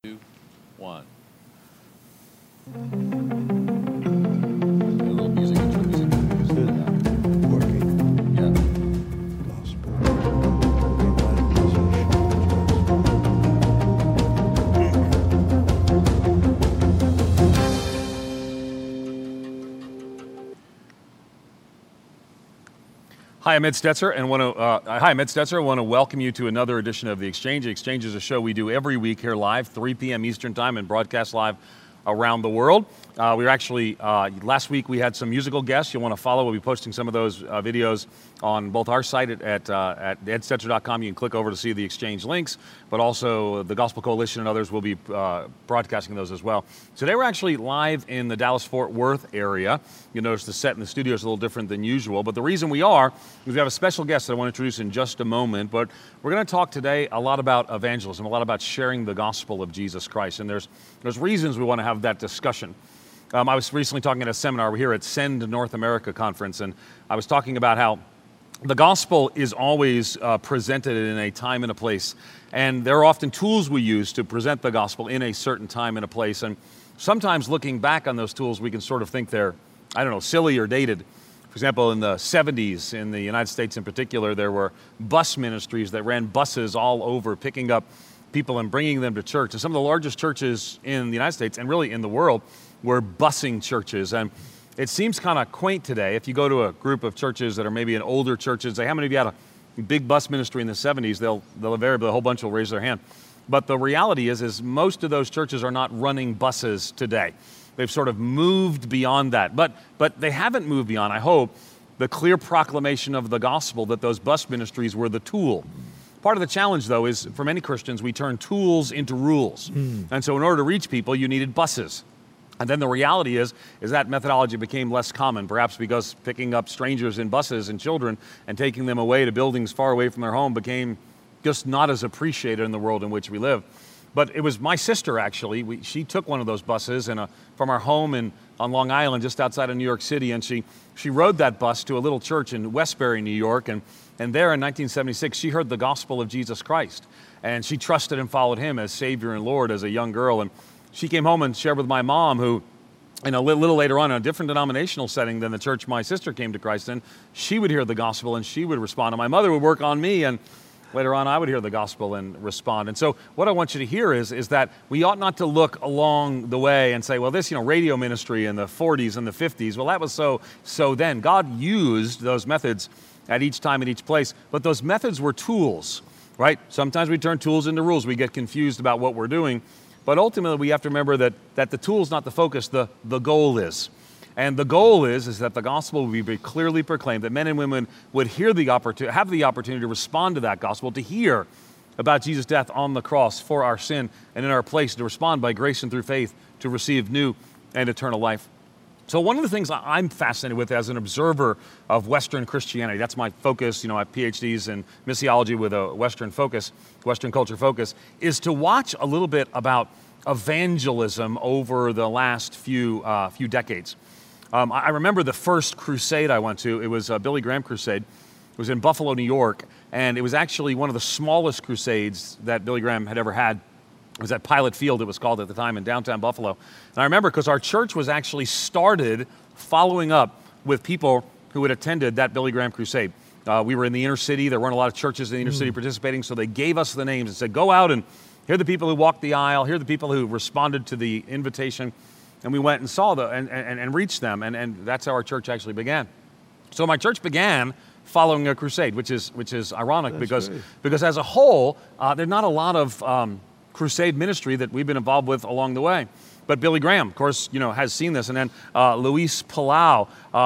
2, 1. A little music, intro music. Let's do that. Working. Yeah. Gospel. Hi, I'm Ed Stetzer, and want to welcome you to another edition of The Exchange. The Exchange is a show we do every week here live, 3 p.m. Eastern Time, and broadcast live around the world. We were actually, last week we had some musical guests. You'll want to follow. We'll be posting some of those videos on both our site at edstetzer.com. You can click over to see the Exchange links, but also the Gospel Coalition and others will be broadcasting those as well. Today we're actually live in the Dallas-Fort Worth area. You'll notice the set in the studio is a little different than usual, but the reason we are is we have a special guest that I want to introduce in just a moment, but we're going to talk today a lot about evangelism, a lot about sharing the gospel of Jesus Christ, and there's reasons we want to have that discussion. I was recently talking at a seminar here at Send North America Conference, and I was talking about how the gospel is always presented in a time and a place, and there are often tools we use to present the gospel in a certain time and a place, and sometimes looking back on those tools, we can sort of think they're, silly or dated. For example, in the 70s, in the United States in particular, there were bus ministries that ran buses all over, picking up people and bringing them to church. And some of the largest churches in the United States, and really in the world, were busing churches. And it seems kind of quaint today. If you go to a group of churches that are maybe in older churches, say, how many of you had a big bus ministry in the 70s? They'll invariably, a whole bunch will raise their hand. But the reality is most of those churches are not running buses today. They've sort of moved beyond that. But they haven't moved beyond, I hope, the clear proclamation of the gospel that those bus ministries were the tool. Part of the challenge, though, is for many Christians, we turn tools into rules. And so in order to reach people, you needed buses. And then the reality is that methodology became less common, perhaps because picking up strangers in buses and children and taking them away to buildings far away from their home became just not as appreciated in the world in which we live. But it was my sister, actually. She took one of those buses from our home on Long Island, just outside of New York City, and she rode that bus to a little church in Westbury, New York, and there in 1976, she heard the gospel of Jesus Christ, and she trusted and followed him as Savior and Lord as a young girl, and she came home and shared with my mom, who, a little later on, in a different denominational setting than the church my sister came to Christ in, she would hear the gospel and she would respond, and my mother would work on me, and later on I would hear the gospel and respond. And so what I want you to hear is that we ought not to look along the way and say, well, this, radio ministry in the 40s and the 50s, well, that was so then. God used those methods at each time and each place, but those methods were tools, right? Sometimes we turn tools into rules. We get confused about what we're doing, but ultimately we have to remember that the tool is not the focus, the goal is. And the goal is that the gospel will be very clearly proclaimed, that men and women would have the opportunity to respond to that gospel, to hear about Jesus' death on the cross for our sin and in our place, to respond by grace and through faith to receive new and eternal life. So one of the things I'm fascinated with as an observer of Western Christianity, that's my focus, I have PhDs in missiology with a Western culture focus, is to watch a little bit about evangelism over the last few decades. I remember the first crusade I went to. It was a Billy Graham crusade. It was in Buffalo, New York, and it was actually one of the smallest crusades that Billy Graham had ever had. It was at Pilot Field, it was called at the time, in downtown Buffalo. And I remember because our church was actually started following up with people who had attended that Billy Graham crusade. We were in the inner city. There weren't a lot of churches in the inner city participating, so they gave us the names and said, go out and hear the people who walked the aisle, hear the people who responded to the invitation. And we went and saw and reached them, and that's how our church actually began. So my church began following a crusade, which is ironic because as a whole, there's not a lot of crusade ministry that we've been involved with along the way. But Billy Graham, of course, has seen this, and then Luis Palau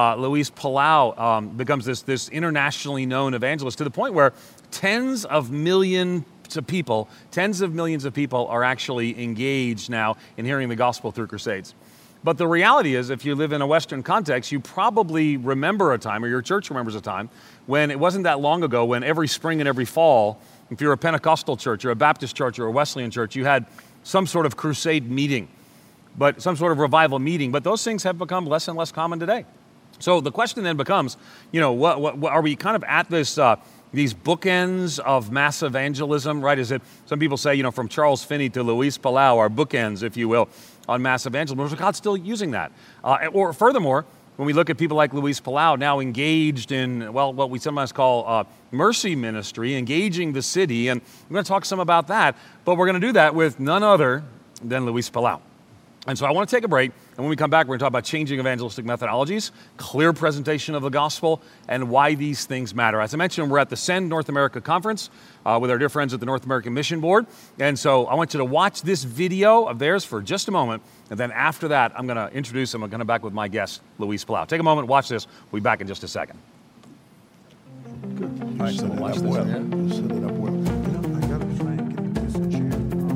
becomes this internationally known evangelist to the point where tens of millions of people are actually engaged now in hearing the gospel through crusades. But the reality is, if you live in a Western context, you probably remember a time, or your church remembers a time, when it wasn't that long ago when every spring and every fall, if you're a Pentecostal church or a Baptist church or a Wesleyan church, you had some sort of crusade meeting, but some sort of revival meeting. But those things have become less and less common today. So the question then becomes, what are we kind of at this these bookends of mass evangelism, right? Is it, some people say, from Charles Finney to Luis Palau are bookends, if you will, on mass evangelism. Is God still using that? Or furthermore, when we look at people like Luis Palau now engaged in, what we sometimes call mercy ministry, engaging the city, and we're going to talk some about that, but we're going to do that with none other than Luis Palau. And so I want to take a break, and when we come back, we're going to talk about changing evangelistic methodologies, clear presentation of the gospel, and why these things matter. As I mentioned, we're at the Send North America Conference with our dear friends at the North American Mission Board. And so I want you to watch this video of theirs for just a moment, and then after that, I'm going to introduce them. I'm going to back with my guest, Luis Palau. Take a moment, watch this. We'll be back in just a second. Good. You right, set so it watch up this, well. yeah. You set it up well. I got to try and get this chair.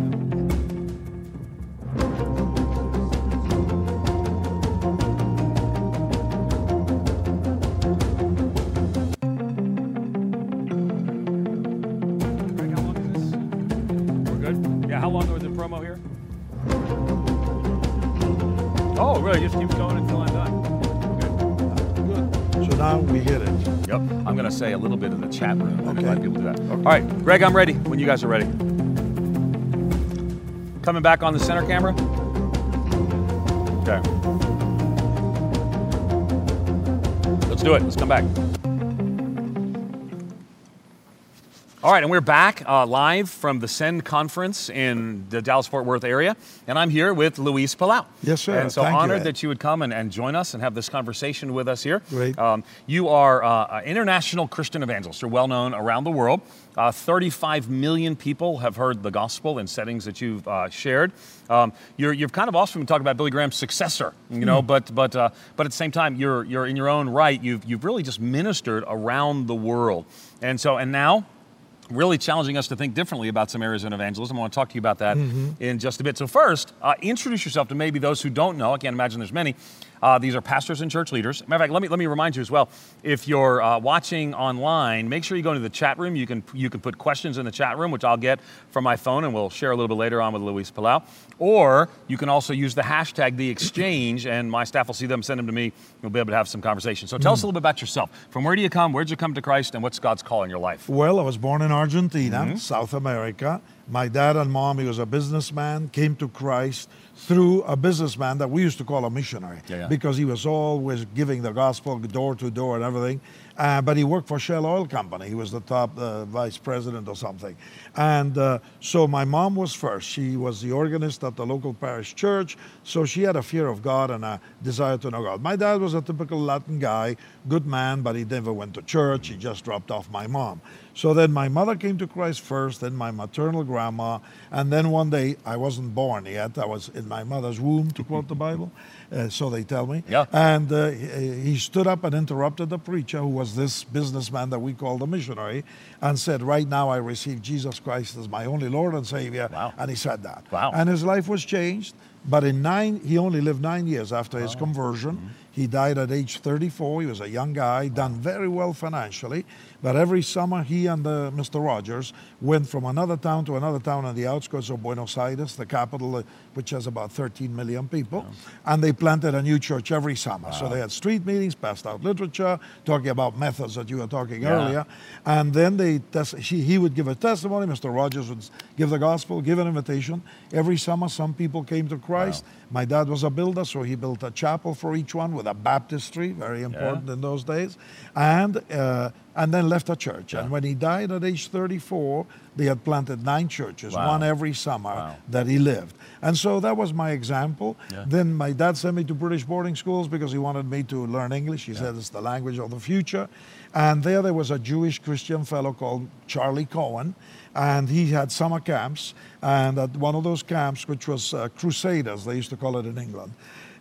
Greg, how long is this? We're good? Yeah, how long was the promo here? Oh, really? Just keep going until I'm done. Good. So now we hit it. Yep. I'm going to say a little bit in the chat room. I'm Okay. glad people do that. Okay. All right, Greg, I'm ready when you guys are ready. Coming back on the center camera? Okay. Let's do it. Let's come back. All right, and we're back live from the Send conference in the Dallas-Fort Worth area, and I'm here with Luis Palau. Yes, sir. And so Thank you, honored Ed. that you would come and join us and have this conversation with us here. Great. You are an international Christian evangelist. You're well known around the world. 35 million people have heard the gospel in settings that you've shared. You're kind of awesome to talk about Billy Graham's successor, but at the same time, you're in your own right. You've really just ministered around the world, and now really challenging us to think differently about some areas in evangelism. I want to talk to you about that in just a bit. So first, introduce yourself to maybe those who don't know. I can't imagine there's many. These are pastors and church leaders. Matter of fact, let me remind you as well, if you're watching online, make sure you go into the chat room. You can put questions in the chat room, which I'll get from my phone, and we'll share a little bit later on with Luis Palau. Or you can also use the hashtag #TheExchange, and my staff will see them, send them to me. You'll be able to have some conversation. So tell us a little bit about yourself. From where do you come? Where did you come to Christ? And what's God's call in your life? Well, I was born in Argentina, South America. My dad and mom, he was a businessman, came to Christ through a businessman that we used to call a missionary, because he was always giving the gospel door to door and everything. But he worked for Shell Oil Company. He was the top vice president or something. And so my mom was first. She was the organist at the local parish church. So she had a fear of God and a desire to know God. My dad was a typical Latin guy, good man, but he never went to church. He just dropped off my mom. So then my mother came to Christ first, then my maternal grandma, and then one day, I wasn't born yet, I was in my mother's womb, to quote the Bible, so they tell me. Yeah. And he stood up and interrupted the preacher, who was this businessman that we call the missionary, and said, right now I receive Jesus Christ as my only Lord and Savior. Wow. And he said that. Wow. And his life was changed, but he only lived 9 years after his conversion. He died at age 34. He was a young guy, done very well financially. But every summer, he and Mr. Rogers went from another town to another town on the outskirts of Buenos Aires, the capital, which has about 13 million people. And they planted a new church every summer. So they had street meetings, passed out literature, talking about methods that you were talking earlier. And then he would give a testimony. Mr. Rogers would give the gospel, give an invitation. Every summer, some people came to Christ. My dad was a builder, so he built a chapel for each one with a baptistry, very important in those days, and then left a church. And when he died at age 34, they had planted 9 churches, one every summer that he lived. And so that was my example. Then my dad sent me to British boarding schools because he wanted me to learn English. He said it's the language of the future. And there was a Jewish Christian fellow called Charlie Cohen, and he had summer camps. And at one of those camps, which was Crusaders, they used to call it in England,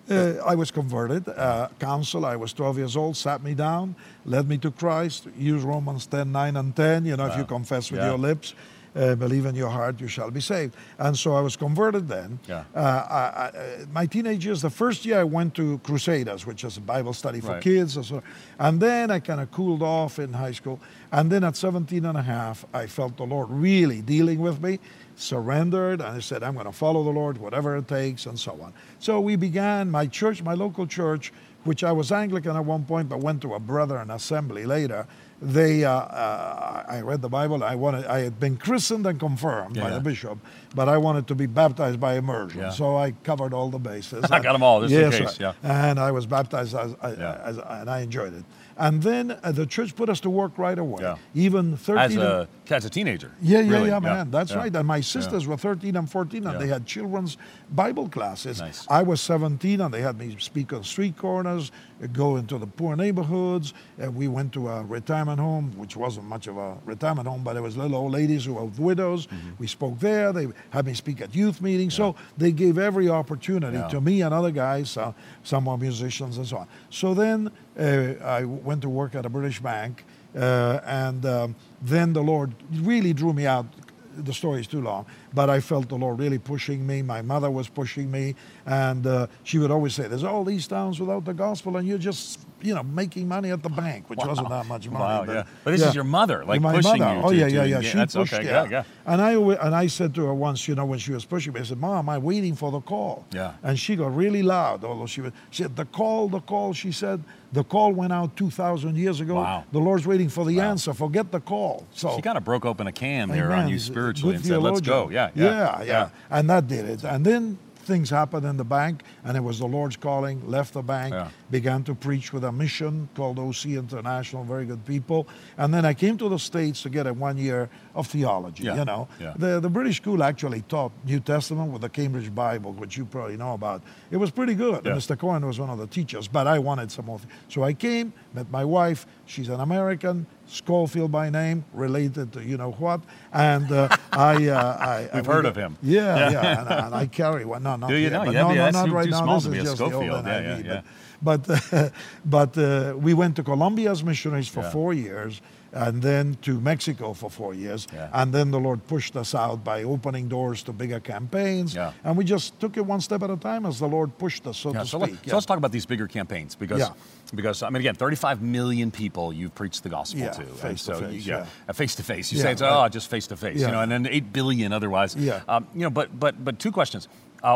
I was converted. Counsel, I was 12 years old, sat me down, led me to Christ, used Romans 10, 9, and 10. If you confess with your lips, believe in your heart, you shall be saved. And so I was converted then. My teenage years, the first year I went to Crusaders, which is a Bible study for kids. And then I kind of cooled off in high school. And then at 17 and a half, I felt the Lord really dealing with me, surrendered, and I said, I'm going to follow the Lord, whatever it takes, and so on. So we began my church, my local church, which I was Anglican at one point, but went to a Brethren assembly later. I read the Bible. I had been christened and confirmed by Yeah. the bishop, but I wanted to be baptized by immersion. Yeah. So I covered all the bases. I got them all, just in Yes, case, sir. yeah. And I was baptized, and I enjoyed it. And then the church put us to work right away. Yeah. Even 13. As a teenager. Yeah, really. man. That's Yeah. right. And my sisters were 13 and 14, and Yeah. they had children's Bible classes. Nice. I was 17, and they had me speak on street corners, go into the poor neighborhoods. We went to a retirement home, which wasn't much of a retirement home, but it was little old ladies who were widows. Mm-hmm. We spoke there. They had me speak at youth meetings. So they gave every opportunity Yeah. to me and other guys. Some were musicians and so on. So then I went to work at a British bank, and then the Lord really drew me out. The story is too long, but I felt the Lord really pushing me. My mother was pushing me, and she would always say, "There's all these towns without the gospel, and you're just, making money at the bank," which wasn't that much money. Wow, yeah. But this is your mother, like my pushing mother. you. Oh, to, yeah, to yeah. engage. She That's pushed, okay. yeah. And I said to her once, when she was pushing me, I said, "Mom, I'm waiting for the call." Yeah. And she got really loud, although she said, the call, she said, the call went out 2,000 years ago. Wow. The Lord's waiting for the answer. Forget the call. So She kind of broke open a can there on Amen. you spiritually Good and said, let's go. theologian. Yeah. Yeah. And that did it. And then things happened in the bank, and it was the Lord's calling. Left the bank, Yeah. began to preach with a mission called OC International, very good people. And then I came to the States to get a 1 year of theology. Yeah. Yeah. The British school actually taught New Testament with the Cambridge Bible, which you probably know about. It was pretty good. Yeah. Mr. Cohen was one of the teachers, but I wanted some more. So I came, met my wife. She's an American, Schofield by name, related to you know what. And We've heard of him. Yeah. And I carry one. No, not Do you yet, know? but Yeah, no, that's not too right now. small This to be is a just the old Schofield. NIV, Yeah. But we went to Colombia as missionaries for Yeah. 4 years, and then to Mexico for 4 years. Yeah. And then the Lord pushed us out by opening doors to bigger campaigns. Yeah. And we just took it one step at a time as the Lord pushed us, so Yeah, to so, speak. so let's talk about these bigger campaigns because, Yeah. I mean, again, 35 million people you've preached the gospel Yeah, to. And face to so, face, yeah. Face to face. You Yeah, say it's, right. just face to face, Yeah. and then 8 billion otherwise. Yeah. But two questions.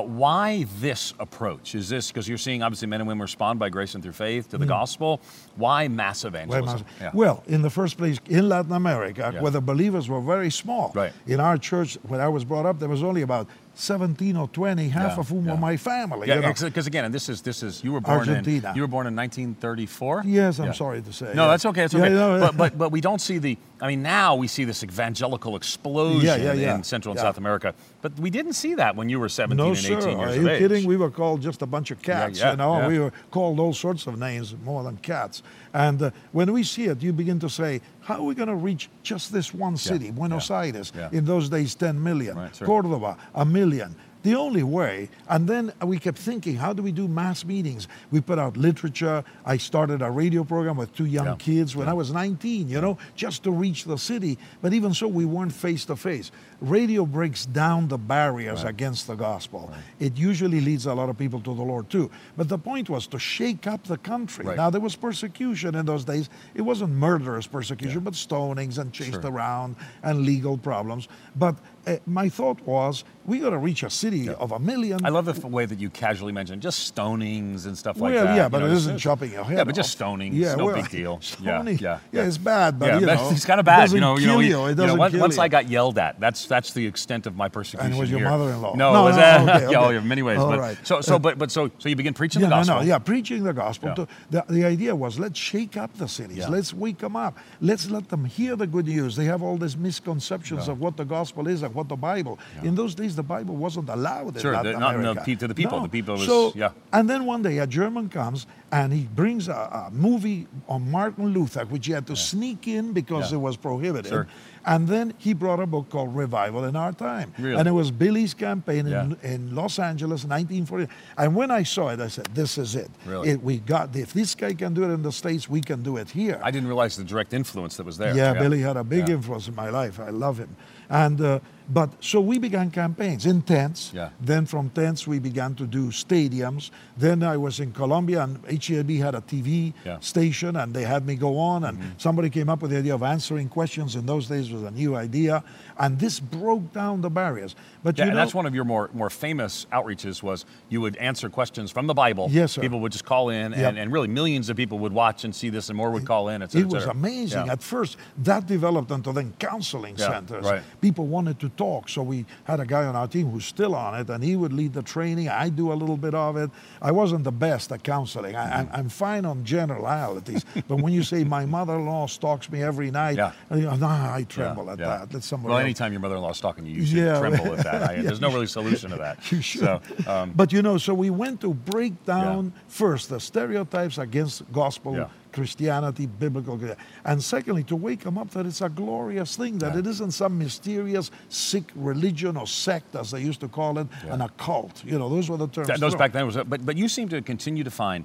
Why this approach? Is this because you're seeing obviously men and women respond by grace and through faith to the gospel? Why mass evangelism? Yeah. Well, in the first place, in Latin America, Yeah. where the believers were very small. Right. In our church, when I was brought up, there was only about 17 or 20, half Yeah, of whom yeah. were my family. Yeah, you know. because again, and this is you were born Argentina. You were born in 1934. Yes, I'm Yeah. sorry to say. No, yeah. that's okay. It's Yeah, okay. yeah, But we don't see the. I mean, now we see this evangelical explosion Yeah. in Central and Yeah. South America. But we didn't see that when you were 17 No, and 18 sir. years Are of you age. kidding? We were called just a bunch of cats, Yeah, you know. yeah. We were called all sorts of names more than cats. And when we see it, you begin to say, how are we going to reach just this one city, Buenos Aires? Yeah. In those days, 10 million. Right, sure. Cordoba, 1 million. The only way, and then we kept thinking, how do we do mass meetings? We put out literature. I started a radio program with 2 young Yeah. kids when I was 19, you know, just to reach the city. But even so, we weren't face to face. Radio breaks down the barriers against the gospel. It usually leads a lot of people to the Lord too. But the point was to shake up the country. Right. Now, there was persecution in those days. It wasn't murderous persecution, but stonings and chased around and legal problems. But my thought was, we got to reach a city of 1 million. I love the way that you casually mentioned just stonings and stuff like Well, that. yeah, you but know, it just- isn't chopping your head Yeah, but just off. stoning. Yeah, It's no well, big deal. Stoning, Yeah. it's bad, but Yeah, you know, it's kind of it bad. doesn't You know, kill you. It doesn't kill once you. I got yelled at, that's the extent of my persecution. And it was your here. mother-in-law. No, No, it was no, okay, yeah, okay. in many ways. All but right. so you begin preaching the Yeah, gospel. preaching the gospel. Yeah. The idea was, let's shake up the cities. Yeah. Let's wake them up. Let's let them hear the good news. They have all these misconceptions Yeah. of what the gospel is and what the Bible. In those days, the Bible wasn't allowed Sure, in Latin not in the America. to the people. No. The people was So, yeah. and then one day a German comes and he brings a movie on Martin Luther, which he had to sneak in because Yeah. it was prohibited. Sure. And then he brought a book called Revival in Our Time. Really? And it was Billy's campaign Yeah. in Los Angeles, 1940. And when I saw it, I said, this is it. Really? If this guy can do it in the States, we can do it here. I didn't realize the direct influence that was there. Yeah, Billy had a big Yeah. influence in my life. I love him. And but so we began campaigns in tents. Yeah. Then from tents we began to do stadiums. Then I was in Colombia, and HEB had a TV Yeah. station, and they had me go on. And somebody came up with the idea of answering questions. In those days, was a new idea, and this broke down the barriers. But Yeah, you and know, that's one of your more famous outreaches was you would answer questions from the Bible. Yes, sir. People would just call in, Yep. and really millions of people would watch and see this, and more would call in, et cetera, it et was cetera. amazing. Yeah. At first, that developed into then counseling Yeah, centers. right. People wanted to talk, so we had a guy on our team who's still on it, and he would lead the training. I do a little bit of it. I wasn't the best at counseling. I'm fine on generalities, but when you say my mother-in-law stalks me every night, Yeah. I tremble Yeah, at yeah. that. Let somebody Well, else. anytime your mother-in-law's talking to you, you should Yeah. tremble at that. Yeah, There's no you really solution to that. You should. So, But you know, so we went to break down first the stereotypes against gospel Yeah. Christianity, biblical, and secondly, to wake them up that it's a glorious thing, that Yeah. it isn't some mysterious, sick religion or sect, as they used to call it, Yeah. and a cult. You know, those were the terms. those thrown. back then was, but you seem to continue to find,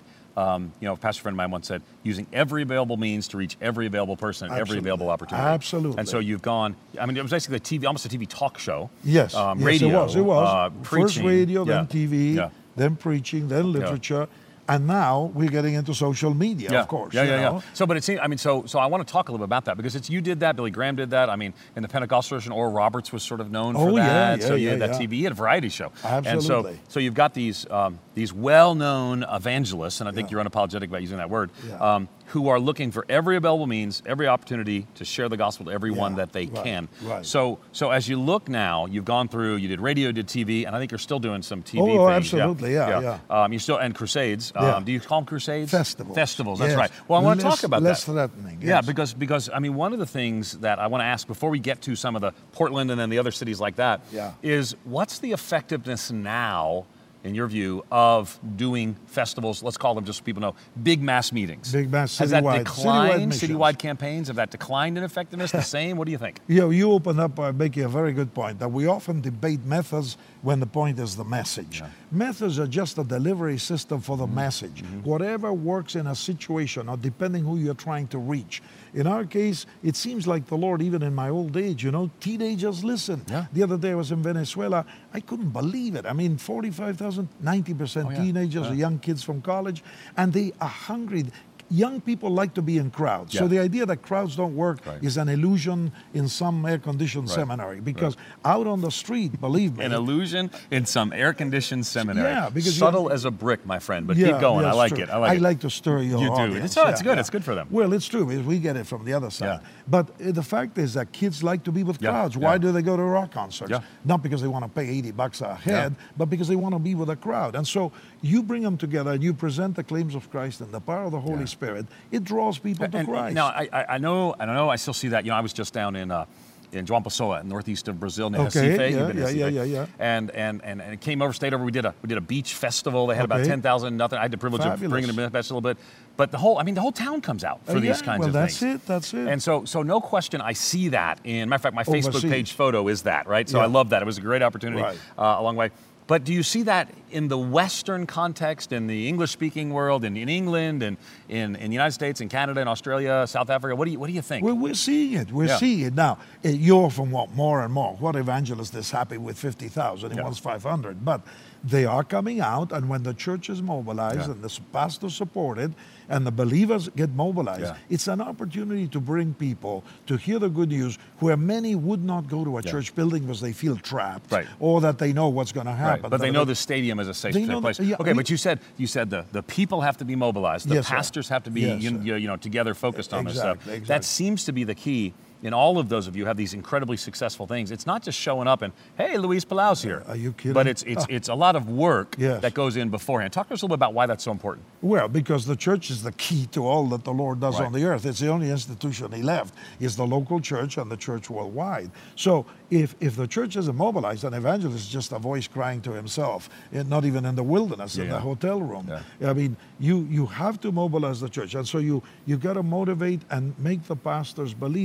a pastor friend of mine once said, using every available means to reach every available person at every Absolutely. available opportunity. Absolutely. And so you've gone, I mean, it was basically almost a TV talk show. Yes, Radio. yes, it was. First preaching. radio, Yeah. then TV, Yeah. then preaching, then literature, and now we're getting into social media, of course. Yeah, you yeah, know. yeah. So, but it seems, I mean, so I want to talk a little bit about that because you did that, Billy Graham did that. I mean, in the Pentecostal tradition, Oral Roberts was sort of known for Oh, yeah, that. yeah, So you yeah, had that yeah. TV, you had a variety show. Absolutely. And so you've got these well-known evangelists, and I think you're unapologetic about using that word, Yeah. who are looking for every available means, every opportunity to share the gospel to everyone Yeah, that they right, can. right. So as you look now, you've gone through, you did radio, did TV, and I think you're still doing some TV Oh, things. absolutely, yeah. You still, and crusades. Yeah. Do you call them crusades? Festivals. Festivals, that's Yes. right. Well, I want to Less- talk about less that. threatening, Yeah, yes. because I mean, one of the things that I want to ask before we get to some of the Portland and then the other cities like that is Yeah. what's the effectiveness now, in your view, of doing festivals? Let's call them, just so people know, big mass meetings. Big mass Has that citywide- declined? missions. Citywide campaigns, have that declined in effectiveness? The same? What do you think? You open up by making a very good point that we often debate methods when the point is the message. Methods are just a delivery system for the message. Whatever works in a situation, or depending who you're trying to reach. In our case, it seems like the Lord, even in my old age, teenagers listen. Yeah. The other day I was in Venezuela. I couldn't believe it. I mean, 45,000, 90% Oh, yeah. teenagers, Yeah. young kids from college, and they are hungry. Young people like to be in crowds. So Yeah. the idea that crowds don't work Right. is an illusion in some air-conditioned Right. seminary. Because out on the street, believe me, An illusion in some air-conditioned seminary. Yeah, because subtle as a brick, my friend. But keep going. I that's like true. it. I like it. I like to stir your You do. audience. It's good. It's good for them. Well, it's true because we get it from the other side. Yeah. But the fact is that kids like to be with Yeah, crowds. yeah. Why do they go to rock concerts? Yeah. Not because they want to pay $80 a head, but because they want to be with a crowd. And so you bring them together and you present the claims of Christ and the power of the Holy Spirit. It draws people to And Christ. now, I know, I still see that. I was just down in João Pessoa, northeast of Brazil, near Okay, Recife. yeah, You've been to yeah, Recife. yeah, yeah. And it came over, stayed over. We did a beach festival. They had about Okay. 10,000. Nothing. I had the privilege Fabulous. of bringing them in a little bit. But the whole town comes out for these kinds well, of that's things. That's it. And so no question, I see that. Matter of fact, my Facebook Overseas. page photo is that, right? So Yeah. I love that. It was a great opportunity Right. along the way. But do you see that in the Western context, in the English-speaking world, in England, and in the United States, in Canada, in Australia, South Africa? What do you think? Well, we're seeing it. We're Yeah. seeing it now. You're from what more and more. What evangelist is happy with 50,000? He Yeah. wants 500. But they are coming out, and when the church is mobilized Yeah. and the pastor supported, and the believers get mobilized, Yeah. it's an opportunity to bring people to hear the good news where many would not go to a Yeah. church building because they feel trapped, Right. or that they know what's going to happen. Right, but they know the stadium is a safe They know place. that- yeah, Okay, we- but you said the people have to be mobilized. The Yes, sir. pastors have to be Yes, sir. together, focused on this stuff. Exactly, That exactly. seems to be the key. In all of those of you who have these incredibly successful things, it's not just showing up and, hey, Luis Palau's here. Are you kidding? But it's a lot of work Yes. that goes in beforehand. Talk to us a little bit about why that's so important. Well, because the church is the key to all that the Lord does Right. on the earth. It's the only institution he left, is the local church and the church worldwide. So if the church isn't mobilized, an evangelist is just a voice crying to himself, and not even in the wilderness, in Yeah. the hotel room. Yeah. I mean, you have to mobilize the church. And so you got to motivate and make the pastors believe that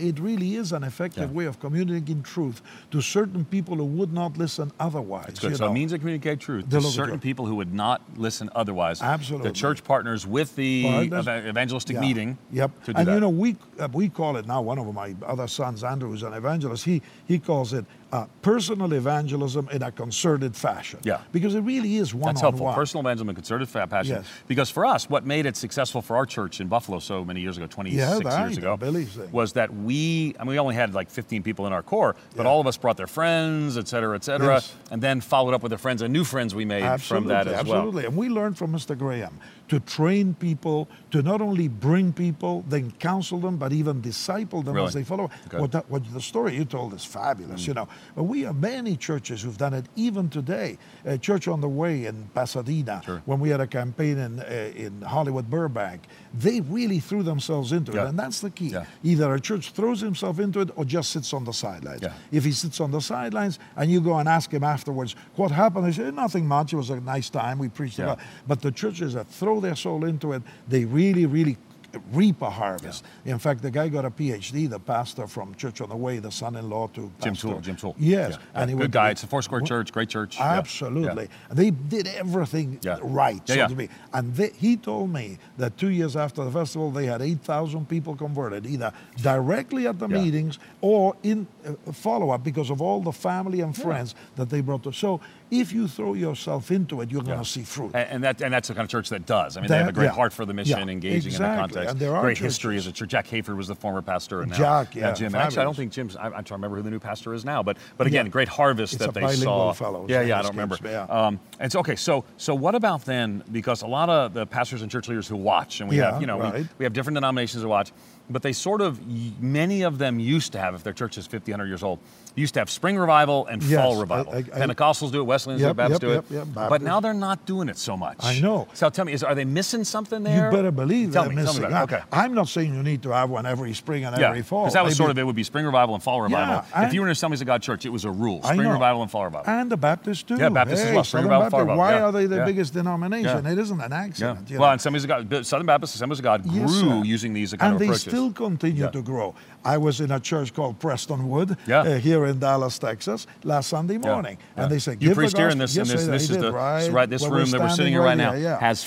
it really is an effective way of communicating truth to certain people who would not listen otherwise. That's good. you So it know. means to communicate truth The to local certain church. people who would not listen otherwise. Absolutely. The church partners with the Partners. evangelistic Yeah. meeting Yep. to do And that. you know, we call it now, one of my other sons, Andrew, who's an evangelist, he calls it personal evangelism in a concerted fashion. Yeah. Because it really is one-on-one. That's helpful. Personal evangelism and concerted passion. Yes. Because for us, what made it successful for our church in Buffalo so many years ago, 26 years ago, Billy's thing. was that we only had like 15 people in our core, but all of us brought their friends, et cetera, Yes. and then followed up with their friends and new friends we made from that as well. Absolutely. And we learned from Mr. Graham to train people, to not only bring people, then counsel them, but even disciple them Really? as they follow. Okay. What the story you told is fabulous, you know. But we have many churches who've done it even today. A church on the way in Pasadena, Sure. when we had a campaign in Hollywood, Burbank, they really threw themselves into Yeah. it. And that's the key. Yeah. Either a church throws himself into it or just sits on the sidelines. Yeah. If he sits on the sidelines and you go and ask him afterwards, what happened? He said, nothing much. It was a nice time. We preached about. But the churches that throw their soul into it, they really, really reap a harvest. In fact, the guy got a PhD, the pastor from Church on the Way, the son-in-law to Jim pastor. Toole. Yes. Yeah. And he Good would guy. It's a Foursquare church, great church. Yeah. Absolutely. Yeah. They did everything Yeah. right, Yeah, so yeah. to speak. And he told me that 2 years after the festival, they had 8,000 people converted, either directly at the Yeah. meetings or in follow-up because of all the family and friends that they brought to. So if you throw yourself into it, you're going to see fruit. And that's the kind of church that does. I mean, they have a great heart for the mission, Yeah, engaging in the exactly. context. And there are great history churches. as a church. Jack Hayford was the former pastor, and now, Jack, now yeah, Jim. Actually, I don't fabulous. think Jim's. I'm trying to remember who the new pastor is now. But again, great harvest It's that a they bilingual saw. fellow. His Yeah, name yeah, I is don't remember. James, yeah. And so okay, so what about then? Because a lot of the pastors and church leaders who watch, and we Yeah, have, right. we have different denominations who watch. But they sort of, many of them used to have, if their church is 50, 100 years old, used to have spring revival and Yes, fall revival. Pentecostals do it, Wesleyans do it, Yep, Baptists yep, do it. yep, But now they're not doing it so much. I know. So tell me, are they missing something there? You better believe Tell they're me missing. about it. Okay. I'm not saying you need to have one every spring and Yeah, every fall. because that was Maybe- sort of, it would be spring revival and fall revival. Yeah, If you were in Assemblies of God church, it was a rule, I spring know. revival and fall revival. And the Baptists too. Yeah, Baptists as well, spring Southern revival, fall Baptist, revival. why Yeah, are they the yeah. biggest denomination? Yeah. It isn't an Yeah. accident. you Well, know. and Assemblies of God, Southern Baptist, Assemblies of God Yes, grew sir. using these kind and of they approaches. still continue Yeah. to grow. I was in a church called Preston Wood Yeah. here in Dallas, Texas, last Sunday morning, Yeah. and they said, you "Give the preached here in gospel." this, Yes, and this I is did, the right, this where room that we're sitting in right now yeah. has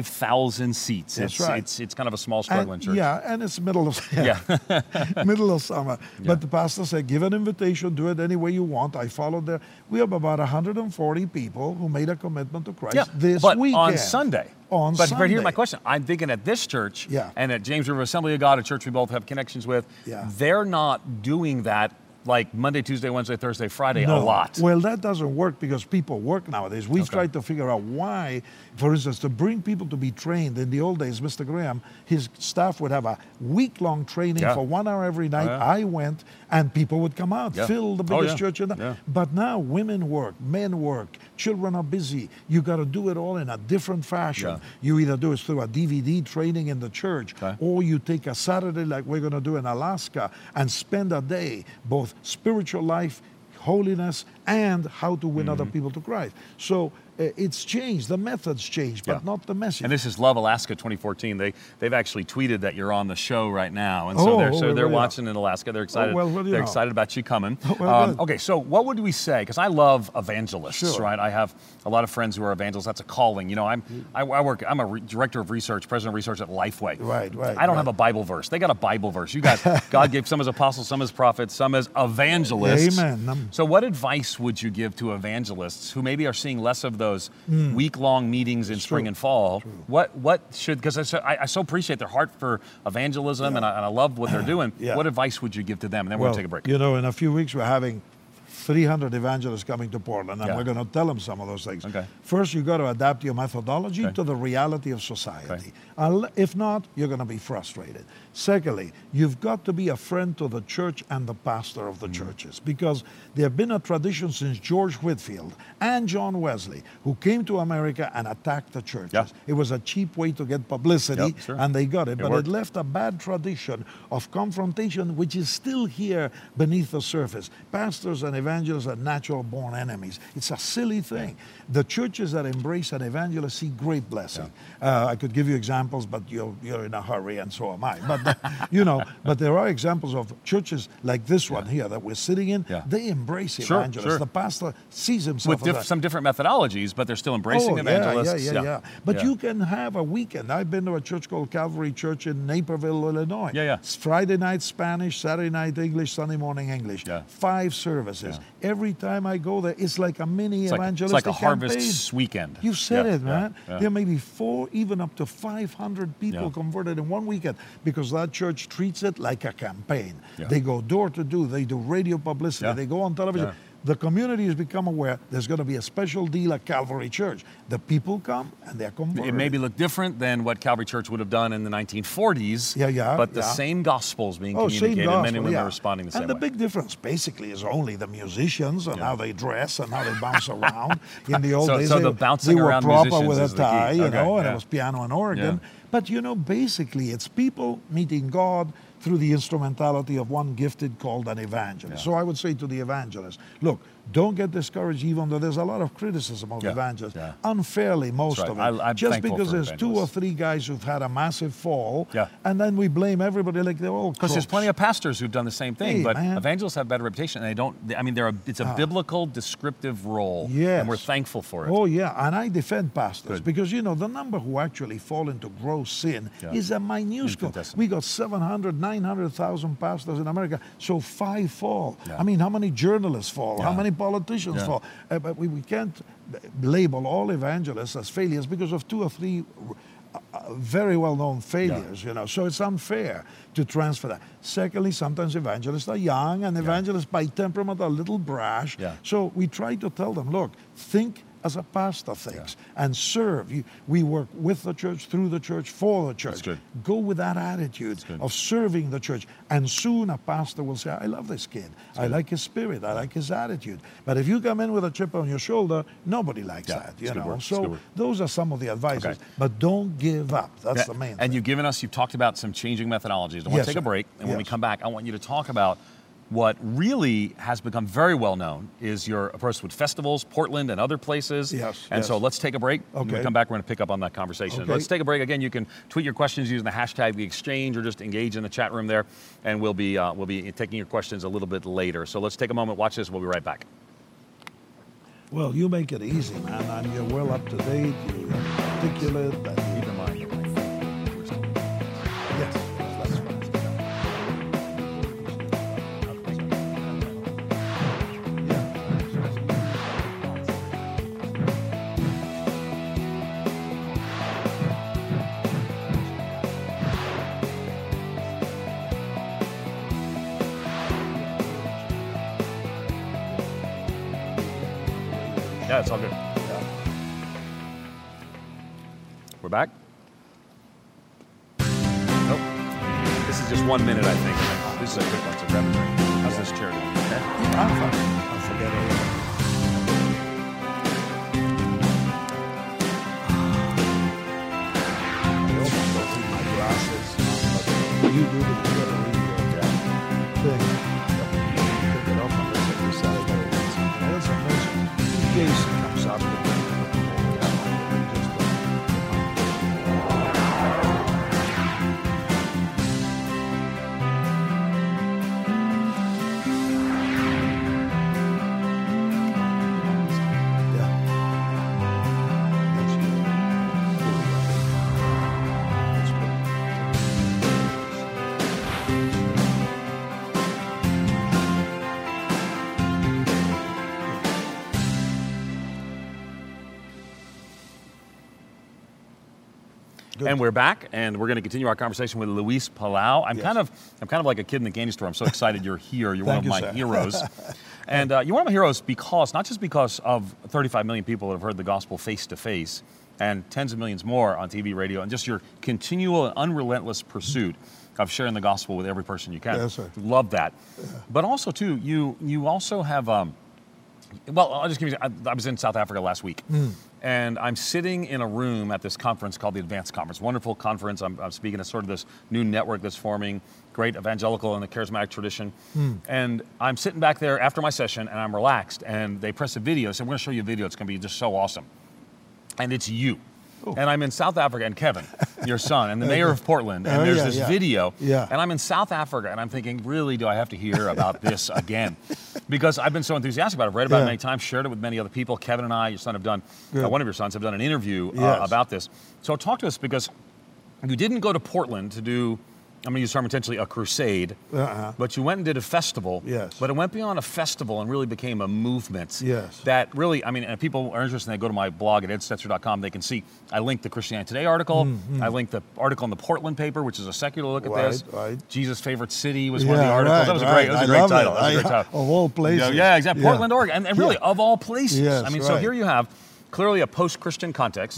5,000 seats. That's it's, right. it's kind of a small struggling church. Yeah, and it's middle of middle of summer. But the pastor said, "Give an invitation, do it any way you want." I followed there. We have about 140 people who made a commitment to Christ Yeah, this but weekend. on Sunday. On but Sunday. here's my question. I'm thinking at this church Yeah. and at James River Assembly of God, a church we both have connections with, Yeah. they're not doing that like Monday, Tuesday, Wednesday, Thursday, Friday a No. lot. Well, that doesn't work because people work nowadays. We've tried to figure out why, for instance, to bring people to be trained. In the old days, Mr. Graham, his staff would have a week-long training Yeah. for 1 hour every night. yeah. I went, and people would come out, Yeah. fill the Oh, biggest yeah. church in the. Yeah. But now women work, men work, children are busy. You got to do it all in a different fashion. Yeah. You either do it through a DVD training in the church, Okay. or you take a Saturday like we're going to do in Alaska and spend a day, both spiritual life, holiness, and how to win Mm-hmm. other people to Christ. So it's changed. The methods changed, but Yeah. not the message. And this is Love Alaska 2014. They've actually tweeted that you're on the show right now, and Oh, so they're yeah. watching in Alaska. They're excited. well, what do you they're know? excited about you coming. well, good. Okay, so what would we say? Because I love evangelists, Sure. right? I have a lot of friends who are evangelists. That's a calling. You know, I'm a director of research, president of research at Lifeway. Right. I don't have a Bible verse. They got a Bible verse. You guys, God gave some as apostles, some as prophets, some as evangelists. Amen. So what advice would you give to evangelists who maybe are seeing less of those week-long meetings in spring true. and fall? What should, because I so appreciate their heart for evangelism and I love what they're doing. Yeah. What advice would you give to them? And then we're Well, going to take a break. you know, in a few weeks, we're having 300 evangelists coming to Portland, and Yeah. we're going to tell them some of those things. Okay. First, you've got to adapt your methodology Okay. to the reality of society. Okay. If not, you're going to be frustrated. Secondly, you've got to be a friend to the church and the pastor of the Mm-hmm. churches, because there have been a tradition since George Whitefield and John Wesley, who came to America and attacked the churches. Yeah. It was a cheap way to get publicity, Yep, sure. and they got it, It but worked. it left a bad tradition of confrontation, which is still here beneath the surface. Pastors and evangelists are natural-born enemies. It's a silly thing. The churches that embrace an evangelist see great blessing. I could give you examples, but you're in a hurry, and so am I. But but there are examples of churches like this one here that we're sitting in. Yeah. They embrace Sure, evangelists. sure. The pastor sees himself With as some different methodologies, but they're still embracing evangelists. Yeah. But Yeah. you can have a weekend. I've been to a church called Calvary Church in Naperville, Illinois. Yeah. It's Friday night Spanish, Saturday night English, Sunday morning English. Yeah. 5 services. Yeah. Every time I go there, it's like a mini It's evangelistic like a harvest campaign. weekend. You said Yeah, it, man. yeah. There may be 4, even up to 500 people Yeah. converted in one weekend because that church treats it like a campaign. Yeah. They go door to door. They do radio publicity. Yeah. They go on television. Yeah. The community has become aware there's going to be a special deal at Calvary Church. The people come and they're converted. It maybe look different than what Calvary Church would have done in the 1940s. But the same gospel's being communicated, same gospel, men and women yeah. are responding the same And the way. big difference basically is only the musicians and Yeah. how they dress and how they bounce around. In the old days, So they, the bouncing they were around proper musicians with a is the key. tie, and Okay, it was piano and organ. Yeah. But basically it's people meeting God through the instrumentality of one gifted called an evangelist. Yeah. So I would say to the evangelist, look, don't get discouraged even though there's a lot of criticism of Yeah, evangelists. yeah. Unfairly, most That's of it. right. I'm Just thankful because for there's 2 or evangelists. 3 guys who've had a massive fall, Yeah. and then we blame everybody like they're all Because there's crooks. plenty of pastors who've done the same thing, Hey, but man. evangelists have better reputation, and they don't. I mean, it's a biblical descriptive role, Yes. and we're thankful for it. Oh, yeah, and I defend pastors Good. because, the number who actually fall into gross sin Yeah. is a minuscule. Infinitesimal. We got 700, 900,000 pastors in America, so 5 fall. Yeah. I mean, how many journalists fall? How Yeah. many politicians Yeah. fall? But we can't label all evangelists as failures because of 2 or 3 very well-known failures, so it's unfair to transfer that. Secondly, sometimes evangelists are young and evangelists by temperament are a little brash. Yeah. So we try to tell them, look, think as a pastor thinks and serve. We work with the church, through the church, for the church. good. Go with that attitude good. of serving the church. And soon a pastor will say, I love this kid. I like his spirit. I like his attitude. But if you come in with a chip on your shoulder, nobody likes Yeah, that. it's good work. It's good So work. those are some of the advices. Okay. But don't give up. That's Yeah, the main and thing. you've talked about some changing methodologies. I want Yes, to take a sir. break, and when we Yes. come back, I want you to talk about what really has become very well known is your approach with festivals, Portland and other places. Yes, And yes. so let's take a break. When we Okay. come back, we're going to pick up on that conversation. Okay. Let's take a break. Again, you can tweet your questions using the hashtag The Exchange or just engage in the chat room there, and we'll be taking your questions a little bit later. So let's take a moment, watch this, we'll be right back. Well, you make it easy, man. And you're well up to date. You're articulate. And Keep in mind, yes, that's right. yeah, it's all good. We're back? Nope. This is just 1 minute, I think. This is a quick one, so grab a drink. How's this chair doing? Okay? I'm fine. I'll forget it. I almost go through my glasses. But you do the thing. Pick it up and look at the side. That's amazing. In case it comes up. Good. And we're back, and we're going to continue our conversation with Luis Palau. I'm Yes. kind of like a kid in the candy store. I'm so excited you're here. You're one of Thank you, my sir. heroes, and you're one of my heroes because not just because of 35 million people that have heard the gospel face to face, and tens of millions more on TV, radio, and just your continual and unrelentless pursuit of sharing the gospel with every person you can. Yes, sir. Love that. But also too, you also have. Well, I'll just give you. I was in South Africa last week, and I'm sitting in a room at this conference called the Advanced Conference. Wonderful conference. I'm speaking at sort of this new network that's forming great evangelical in the charismatic tradition. And I'm sitting back there after my session, and I'm relaxed. And they press a video. They said, "We're going to show you a video. It's going to be just so awesome." And it's you. And I'm in South Africa, and Kevin, your son, and the mayor of Portland, and there's this video, and I'm in South Africa, and I'm thinking, really, do I have to hear about this again? Because I've been so enthusiastic about it. I've read about it many times, shared it with many other people. Kevin and I, your son, have done, one of your sons, have done an interview about this. So talk to us, because you didn't go to Portland to do, I'm going to use the term intentionally, a crusade, but you went and did a festival. But it went beyond a festival and really became a movement. That really, I mean, if people are interested, they go to my blog at edstetzer.com, they can see, I linked the Christianity Today article, I linked the article in the Portland paper, which is a secular look at this. Jesus' favorite city was one of the articles. That was a great, title. That was a great title. Of all places. Yeah, exactly. Portland, Oregon. And really, of all places. I mean, so here you have clearly a post-Christian context.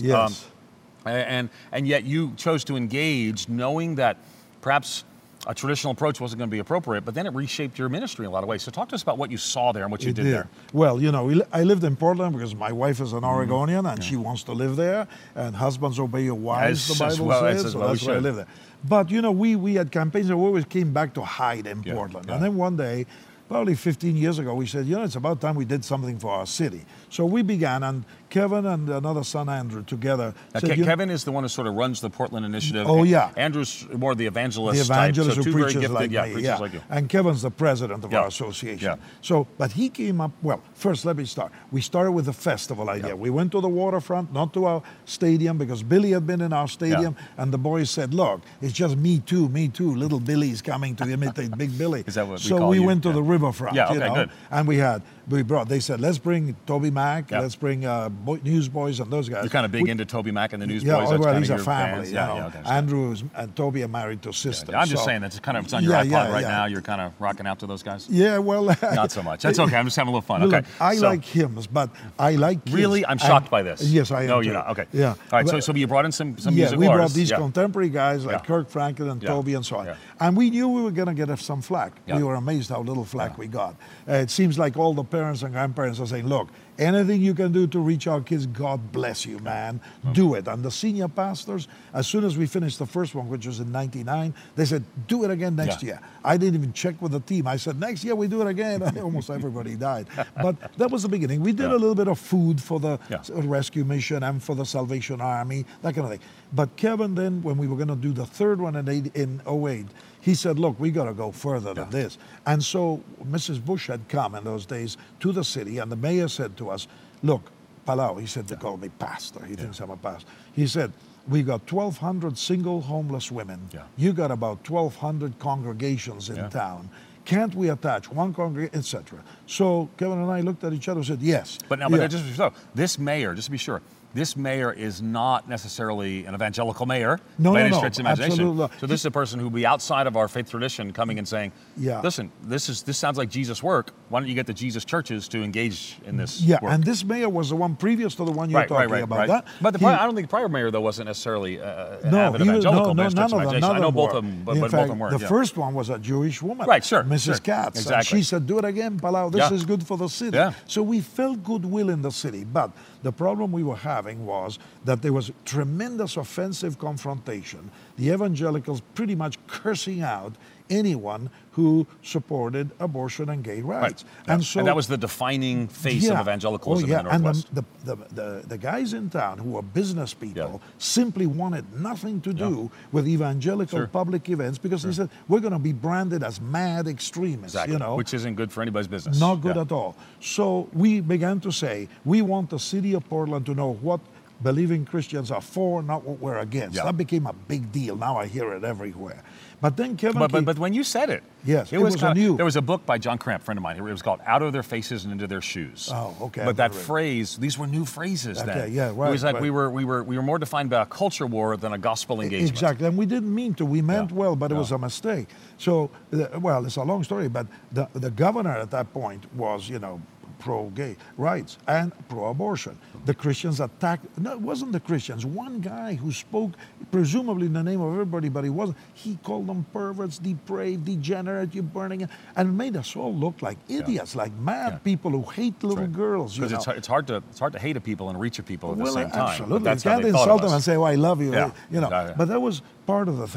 And yet you chose to engage knowing that perhaps a traditional approach wasn't going to be appropriate, but then it reshaped your ministry in a lot of ways. So talk to us about what you saw there and what you did there. Well, you know, I lived in Portland because my wife is an Oregonian and she wants to live there, and husbands obey your wives, the Bible says, so that's why I live there. But, you know, we had campaigns and we always came back to hide in Portland. And then one day, probably 15 years ago, we said, you know, it's about time we did something for our city. So we began, and Kevin and another son, Andrew, together. Now, Kevin is the one who sort of runs the Portland Initiative. Andrew's more the evangelist type. So who two preaches very gifted, like me. Like you. And Kevin's the president of our association. So, but he came up, well, first let me start. We started with the festival idea. We went to the waterfront, not to our stadium, because Billy had been in our stadium, and the boys said, look, it's just me too, little Billy's coming to imitate Big Billy. Is that what we so call we you? went to the riverfront, good. And they said, let's bring Toby Mac, let's bring Newsboys and those guys. You're kind of big into Toby Mac and the Newsboys. Yeah, well, he's a family. Andrew and Toby are married to sisters. I'm just saying that's kind of, it's on your iPod right now. You're kind of rocking out to those guys. Yeah, well, not so much. That's okay. I'm just having a little fun. Look, I like hymns, but I like kids. Really, I'm shocked by this. Yes, I am. No, you're not. Okay. Yeah. All right. So you brought in some musical artists. We brought these contemporary guys like Kirk Franklin and Toby and so on. And we knew we were going to get some flack. We were amazed how little flack we got. It seems like all the parents and grandparents are saying, look, anything you can do to reach our kids, God bless you, man. Do it. And the senior pastors, as soon as we finished the first one, which was in '99, they said, do it again next year. I didn't even check with the team. I said, next year we do it again. Almost everybody died. But that was the beginning. We did a little bit of food for the rescue mission and for the Salvation Army, that kind of thing. But Kevin then, when we were going to do the third one in 08, he said, look, we got to go further than this. And so Mrs. Bush had come in those days to the city, and the mayor said to us, look, Palau, he said, they call me pastor. He thinks I'm a pastor. He said, we got 1,200 single homeless women. You got about 1,200 congregations in town. Can't we attach one congregation, etc.? So Kevin and I looked at each other and said, yes. But just so, this mayor, just to be sure, this mayor is not necessarily an evangelical mayor by any stretch of the imagination. Absolutely. So this is a person who will be outside of our faith tradition coming and saying, listen, this sounds like Jesus' work. Why don't you get the Jesus churches to engage in this work? And this mayor was the one previous to the one you're talking about. That. But I don't think the prior mayor, though, wasn't necessarily an avid evangelical by any stretch of imagination. I know both of them, but both of them weren't. The first one was a Jewish woman, Mrs. Katz. Exactly. And she said, do it again, Palau. This is good for the city. So we felt goodwill in the city. But the problem we were having was that there was tremendous offensive confrontation. The evangelicals pretty much cursing out anyone who supported abortion and gay rights. And that was the defining face of evangelicalism in the Northwest. And the guys in town who were business people simply wanted nothing to do with evangelical public events because they said, we're going to be branded as mad extremists. You know? Which isn't good for anybody's business. Not good at all. So we began to say, we want the city of Portland to know what believing Christians are for, not what we're against. That became a big deal. Now I hear it everywhere. But then Kevin... But when you said it, it was new. There was a book by John Cramp, a friend of mine. It was called Out of Their Faces and Into Their Shoes. Oh, okay. But that phrase, these were new phrases then. It was like we were more defined by a culture war than a gospel engagement. Exactly, and we didn't mean to. We meant well, but it was a mistake. So, well, it's a long story, but the governor at that point was, pro-gay rights and pro-abortion. The Christians attacked, no, it wasn't the Christians, one guy who spoke presumably in the name of everybody, but he wasn't. He called them perverts, depraved, degenerate, you're burning it, and made us all look like idiots, like mad people who hate little girls. Because it's hard to hate a people and reach a people at the same time. Absolutely. That's you can't insult them and say, I love you. But that was part of the thing.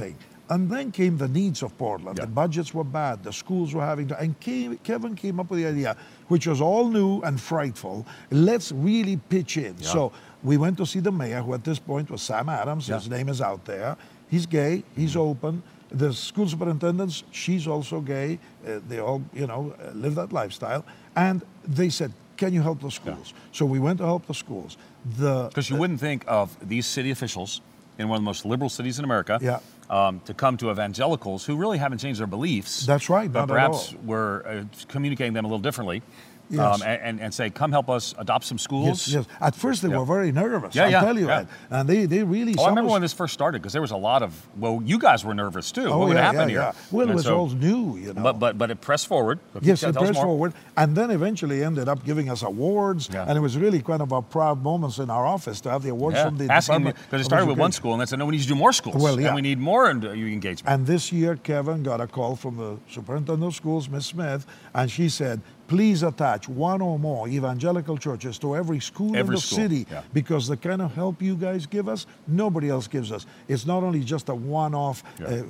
And then came the needs of Portland. Yeah. The budgets were bad. The schools were having to, and Kevin came up with the idea, which was all new and frightful. Let's really pitch in. Yeah. So we went to see the mayor, who at this point was Sam Adams. Yeah. His name is out there. He's gay. He's open. The school superintendent, she's also gay. They all, live that lifestyle. And they said, can you help the schools? So we went to help the schools. Because you wouldn't think of these city officials in one of the most liberal cities in America Yeah. To come to evangelicals who really haven't changed their beliefs. That's right, But not at perhaps all. we're communicating them a little differently. Yes. And say, come help us adopt some schools. Yes. At first, they Yeah. were very nervous. Yeah, I'll yeah, tell you yeah. that. And they really. Oh, I some remember was- when this first started because there was a lot of, you guys were nervous too. Oh, what would yeah, happen yeah, here? yeah. Well, it And was so- all new, But it pressed forward. Yes, Tell it us pressed more. forward, and then eventually ended up giving us awards, Yeah. and it was really kind of a proud moments in our office to have the awards Yeah. from the Asking Department because it of started with one Education. school and they said, no, we need to do more schools. Well, yeah. And we need more engagement. And this year, Kevin got a call from the superintendent of schools, Miss Smith, and she said, please attach one or more evangelical churches to every school in Every the school, city, yeah. because the kind of help you guys give us, nobody else gives us. It's not only just a one-off, Yeah.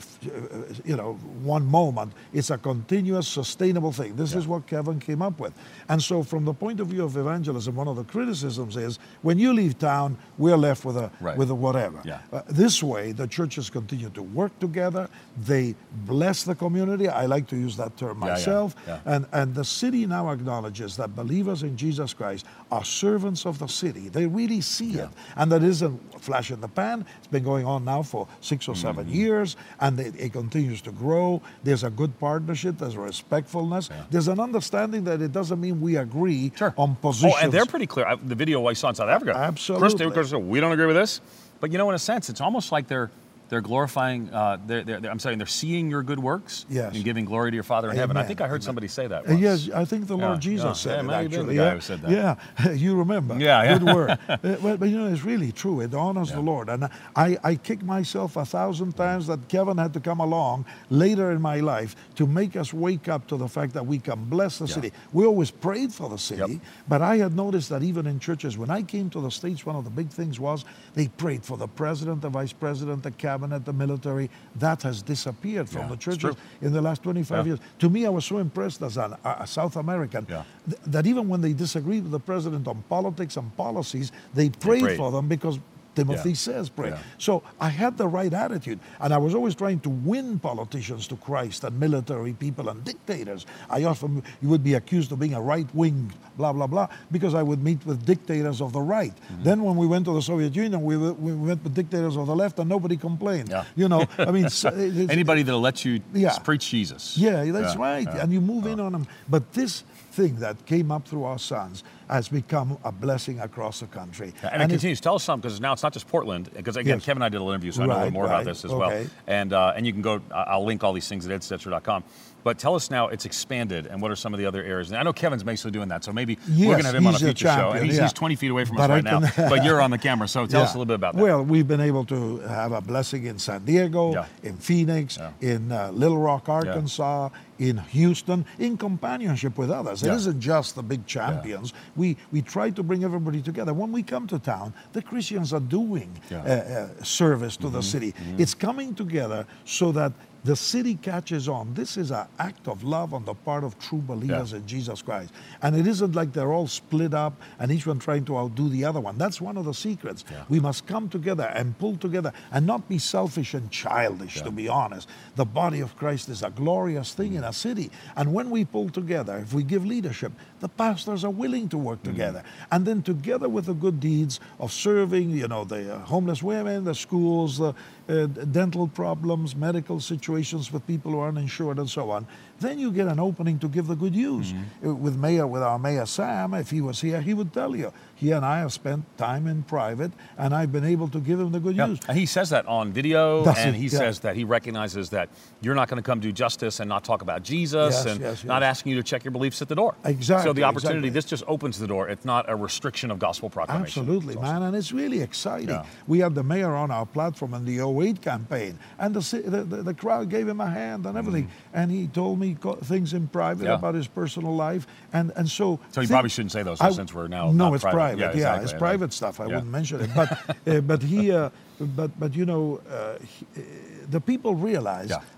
one moment. It's a continuous, sustainable thing. This is what Kevin came up with. And so from the point of view of evangelism, one of the criticisms is, when you leave town, we're left with a Right. whatever. Yeah. This way, the churches continue to work together. They bless the community. I like to use that term Yeah, yeah, myself. yeah. And the city now acknowledges that believers in Jesus Christ are servants of the city. They really see it. And that isn't a flash in the pan. It's been going on now for 6 or 7 Mm-hmm. years, and it continues to grow. There's a good partnership. There's respectfulness. There's an understanding that it doesn't mean we agree on positions. Oh, and they're pretty clear. The video I saw in South Africa. Absolutely. Chris, we don't agree with this. But in a sense, it's almost like they're glorifying. They're seeing your good works. Yes. And giving glory to your Father in heaven. I Amen. think I heard somebody say that. Yes, I think the Lord Yeah, Jesus yeah. said Yeah, it, might have been actually. the guy who said that. Yeah, you remember. Yeah, yeah. Good word. But it's really true. It honors the Lord. And I kick myself 1,000 times that Kevin had to come along later in my life to make us wake up to the fact that we can bless the city. We always prayed for the city, but I had noticed that even in churches, when I came to the States, one of the big things was they prayed for the president, the vice president, the cabinet, the military. That has disappeared from the churches true. in the last 25 years. To me, I was so impressed as a South American that even when they disagreed with the president on politics and policies, they prayed for them because Timothy says pray. Yeah. So I had the right attitude, and I was always trying to win politicians to Christ and military people and dictators. You would be accused of being a right-wing blah, blah, blah, because I would meet with dictators of the right. Then when we went to the Soviet Union, we went with dictators of the left, and nobody complained. Yeah. I mean, Anybody that'll let you preach Jesus. yeah, that's right. Yeah. And you move in on them. But this thing that came up through our sons has become a blessing across the country. And it continues. Tell us something, because now it's not just Portland. Because again, Yes. Kevin and I did a little interview, so I know a little more about Right. this as Okay. well. And you can go. I'll link all these things at edstetzer.com. But tell us now, it's expanded, and what are some of the other areas? And I know Kevin's basically doing that, so maybe we're going to have him on a he's a future show. And champion, he's 20 feet away from us But I right now, can- but you're on the camera, so tell us a little bit about that. Well, we've been able to have a blessing in San Diego, Yeah. in Phoenix, in Little Rock, Arkansas, in Houston, in companionship with others. Yeah. It isn't just the big champions. We try to bring everybody together. When we come to town, the Christians are doing service to the city. It's coming together so that the city catches on. This is an act of love on the part of true believers in Jesus Christ. And it isn't like they're all split up and each one trying to outdo the other one. That's one of the secrets. We must come together and pull together and not be selfish and childish, to be honest. The body of Christ is a glorious thing in a city. And when we pull together, if we give leadership, the pastors are willing to work together. And then together with the good deeds of serving, the homeless women, the schools, the dental problems, medical situations with people who are uninsured and so on, then you get an opening to give the good news. With our Mayor Sam, if he was here, he would tell you. He and I have spent time in private, and I've been able to give him the good news. And he says that on video, That's and it, he says that he recognizes that you're not going to come do justice and not talk about Jesus, not asking you to check your beliefs at the door. Exactly. So the opportunity, exactly. this just opens the door. It's not a restriction of gospel proclamation. Absolutely, It's awesome. man, and it's really exciting. Yeah. We had the mayor on our platform in the 08 campaign, and the crowd gave him a hand and everything, and he told me things in private about his personal life, and so. So you probably shouldn't say those since we're now No, not it's private. Yeah, Yeah, exactly. it's private stuff. I wouldn't mention it, but the people realize Yeah.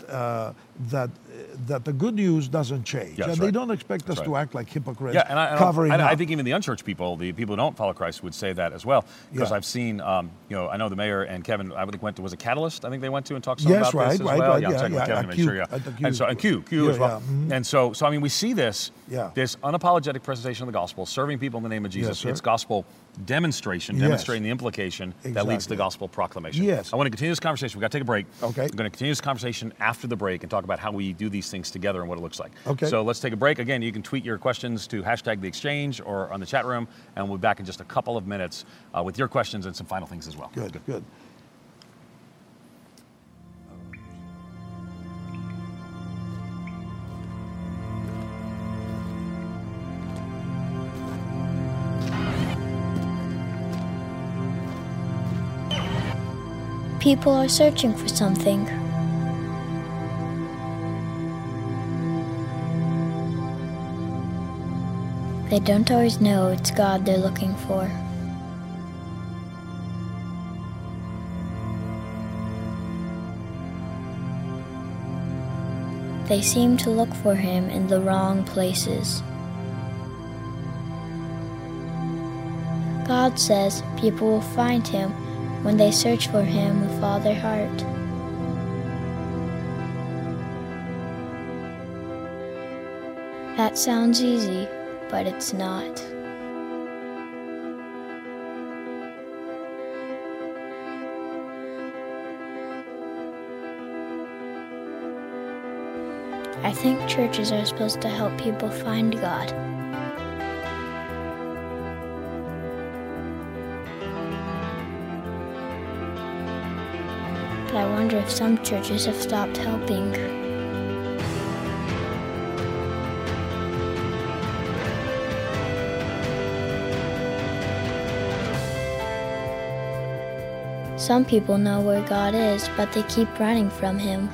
that the good news doesn't change, Yeah, that's and they right. don't expect us That's to right. act like hypocrites, Yeah, and covering I up. think even the unchurched people, the people who don't follow Christ, would say that as well. Because Yeah. I've seen, I know the mayor and Kevin, I think went to, was it Catalyst? I think they went to and talked some Yes, about this as right, well. right, Yeah, I'm yeah, checking with yeah, Kevin at to make Q, sure. Yeah, at the Q. and Q as Yeah, well. yeah, mhm. And so I mean, we see this, Yeah. this unapologetic presentation of the gospel, serving people in the name of Jesus. sir. It's gospel demonstration, Yes. demonstrating the implication that leads to the Exactly. gospel proclamation. Yes. I want to continue this conversation. We've got to take a break. Okay. We're going to continue this conversation after the break and talk about how we do these things together and what it looks like. Okay. So let's take a break. Again, you can tweet your questions to #TheExchange or on the chat room, and we'll be back in just a couple of minutes with your questions and some final things as well. Good. People are searching for something. They don't always know it's God they're looking for. They seem to look for Him in the wrong places. God says people will find Him when they search for Him with all their heart. That sounds easy, but it's not. I think churches are supposed to help people find God. But I wonder if some churches have stopped helping. Some people know where God is, but they keep running from Him.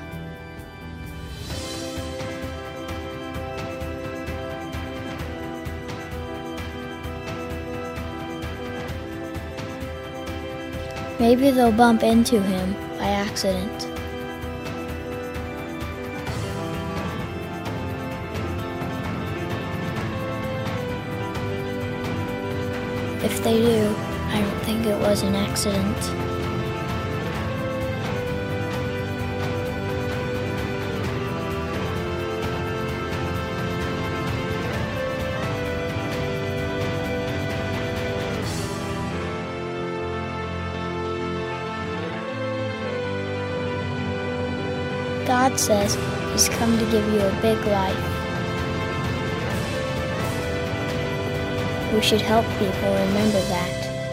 Maybe they'll bump into Him by accident. If they do, I don't think it was an accident. God says He's come to give you a big life. We should help people remember that.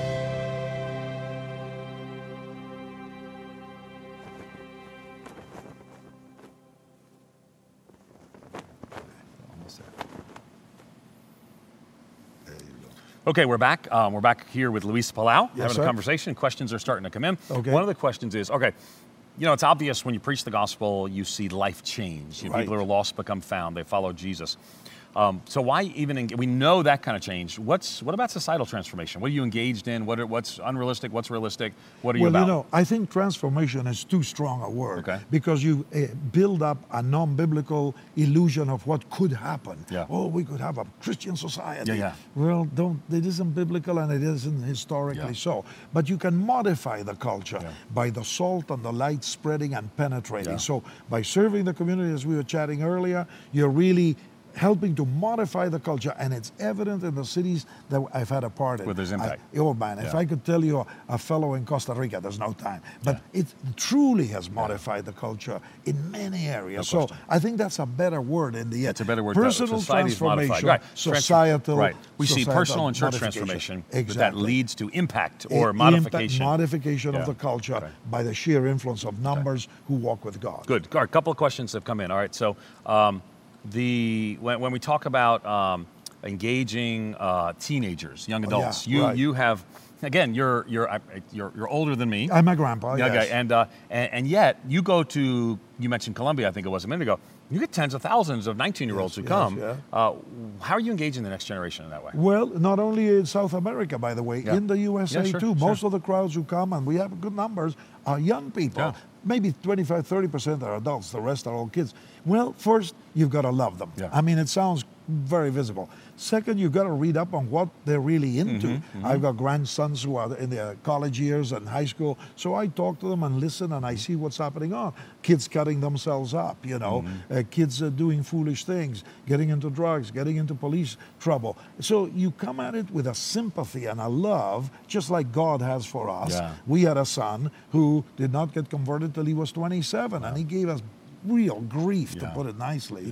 Okay, we're back. We're back here with Luis Palau, Yes, having sir. a conversation. Questions are starting to come in. Okay. One of the questions is, okay, it's obvious when you preach the gospel, you see life change. Right. People who are lost become found. They follow Jesus. So why even, we know that kind of change. What about societal transformation? What are you engaged in? What's unrealistic? What's realistic? What are you about? Well, I think transformation is too strong a word, Okay. because you build up a non-biblical illusion of what could happen. Yeah. Oh, we could have a Christian society. Yeah. Well, it isn't biblical and it isn't historically Yeah. so. But you can modify the culture Yeah. by the salt and the light spreading and penetrating. Yeah. So by serving the community, as we were chatting earlier, you're really helping to modify the culture, and it's evident in the cities that I've had a part in. Where there's impact. Oh man, if Yeah. I could tell you a fellow in Costa Rica, there's no time. But it truly has modified the culture in many areas. No So question. I think that's a better word in the end. It's a better word. Personal Society's modified. transformation, Right. societal. Right. We see societal personal and church modification. transformation, but that Exactly. leads to impact or Impact, modification. modification Yeah. of the culture Okay. by the sheer influence of numbers who walk with God. Good. All right, a couple of questions have come in. All right, so when we talk about engaging teenagers, young adults, yeah, right. you have, again, you're older than me. I'm a grandpa, Yeah, yes. okay, and yet you go to, you mentioned Colombia, I think it was a minute ago. You get tens of thousands of 19-year-olds Yes, who come. yes, How are you engaging the next generation in that way? Well, not only in South America, by the way, Yeah. in the USA Yeah, sure, too. sure. Most of the crowds who come, and we have good numbers, are young people. Yeah. Maybe 25, 30% are adults. The rest are all kids. Well, first, you've got to love them. Yeah. I mean, it sounds very visible. Second, you've got to read up on what they're really into. Mm-hmm, I've got grandsons who are in their college years and high school, so I talk to them and listen, and I see what's happening on. Kids cutting themselves up, kids doing foolish things, getting into drugs, getting into police trouble. So you come at it with a sympathy and a love, just like God has for us. Yeah. We had a son who did not get converted till he was 27, and he gave us real grief, to Yeah. put it nicely.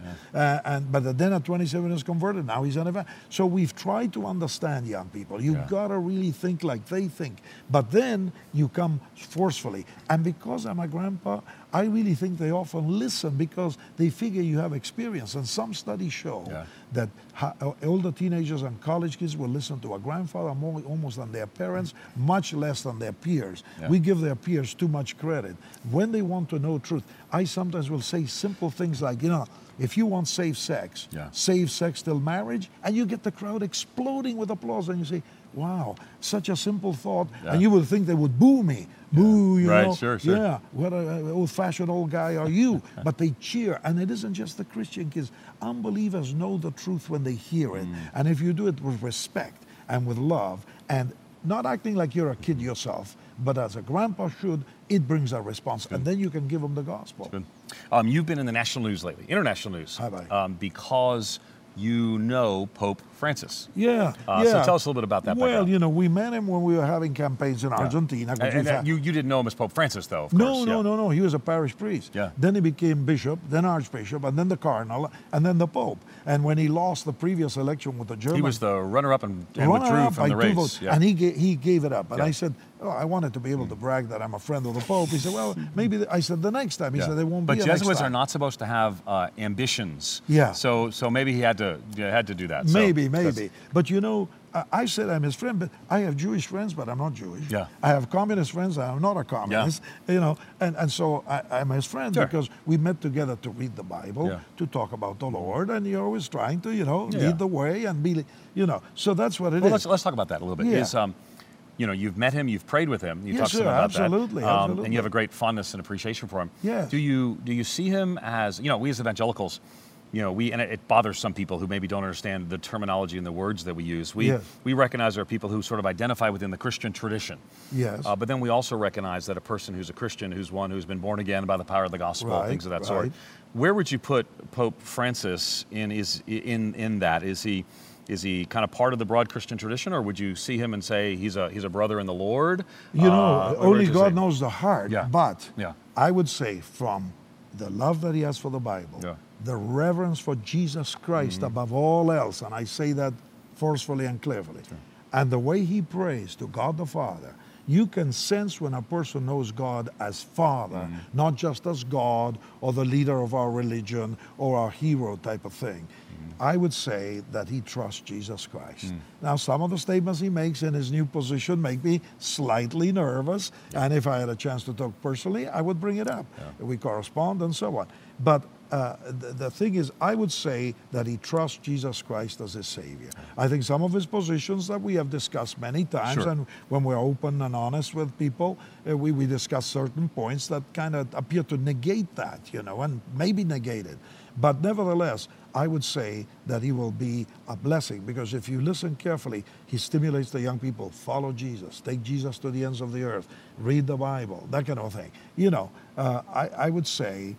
But then at 27 he was converted. Now he's an event. So we've tried to understand young people. You've Yeah. got to really think like they think. But then you come forcefully. And because I'm a grandpa, I really think they often listen because they figure you have experience. And some studies show Yeah. that older teenagers and college kids will listen to a grandfather more almost than their parents, much less than their peers. Yeah. We give their peers too much credit. When they want to know truth, I sometimes will say simple things like, if you want safe sex, Yeah. safe sex till marriage, and you get the crowd exploding with applause, and you say, wow, such a simple thought, Yeah. and you will think they would boo me. Boo, you Right, know. sure, sure. Yeah, what an old-fashioned old guy are you? But they cheer, and it isn't just the Christian kids. Unbelievers know the truth when they hear it, and if you do it with respect and with love, and not acting like you're a kid yourself, but as a grandpa should, it brings a response, and then you can give them the gospel. Good. You've been in the national news lately, international news, Have I? because you know Pope Francis. Yeah, So tell us a little bit about that Well, background. we met him when we were having campaigns in Argentina. 'cause we've had- You didn't know him as Pope Francis, though, of No, course. no, yeah. no, no. He was a parish priest. Yeah. Then he became bishop, then archbishop, and then the cardinal, and then the pope. And when he lost the previous election with the Germans, He was the runner-up and withdrew from the race. votes, Yeah. and he gave it up. And Yeah. I said, I wanted to be able to brag that I'm a friend of the Pope. He said, well, maybe, I said, the next time. He Yeah. said, there won't But be a next Jesuits time. are not supposed to have ambitions. Yeah. So maybe he had to do that. So Maybe. that's- But I said I'm his friend, but I have Jewish friends, but I'm not Jewish. Yeah. I have communist friends, and I'm not a communist. And so I'm his friend Sure. because we met together to read the Bible, Yeah. to talk about the Lord, and you're always trying to, Yeah. lead the way and be, So that's what it Well, is. let's talk about that a little bit. Yeah. You've met him, you've prayed with him, you Yes, talked to him sir, about absolutely, that, absolutely. and you have a great fondness and appreciation for him. Yes. Do you see him as we as evangelicals, and it bothers some people who maybe don't understand the terminology and the words that we use. Yes. We recognize there are people who sort of identify within the Christian tradition. Yes. But then we also recognize that a person who's a Christian, who's one who's been born again by the power of the gospel, Right, things of that sort. right. Where would you put Pope Francis in that? Is he kind of part of the broad Christian tradition, or would you see him and say he's a brother in the Lord? Or Only would you God say- knows the heart. Yeah. But Yeah. I would say from the love that he has for the Bible, Yeah. the reverence for Jesus Christ above all else, and I say that forcefully and clearly, and the way he prays to God the Father, you can sense when a person knows God as Father, not just as God or the leader of our religion or our hero type of thing. I would say that he trusts Jesus Christ. Now, some of the statements he makes in his new position make me slightly nervous, and if I had a chance to talk personally, I would bring it up. We correspond and so on. But the thing is, I would say that he trusts Jesus Christ as his Savior. I think some of his positions that we have discussed many times, Sure. and when we're open and honest with people, we discuss certain points that kind of appear to negate that, and maybe negate it. But nevertheless, I would say that he will be a blessing, because if you listen carefully, he stimulates the young people, follow Jesus, take Jesus to the ends of the earth, read the Bible, that kind of thing. I would say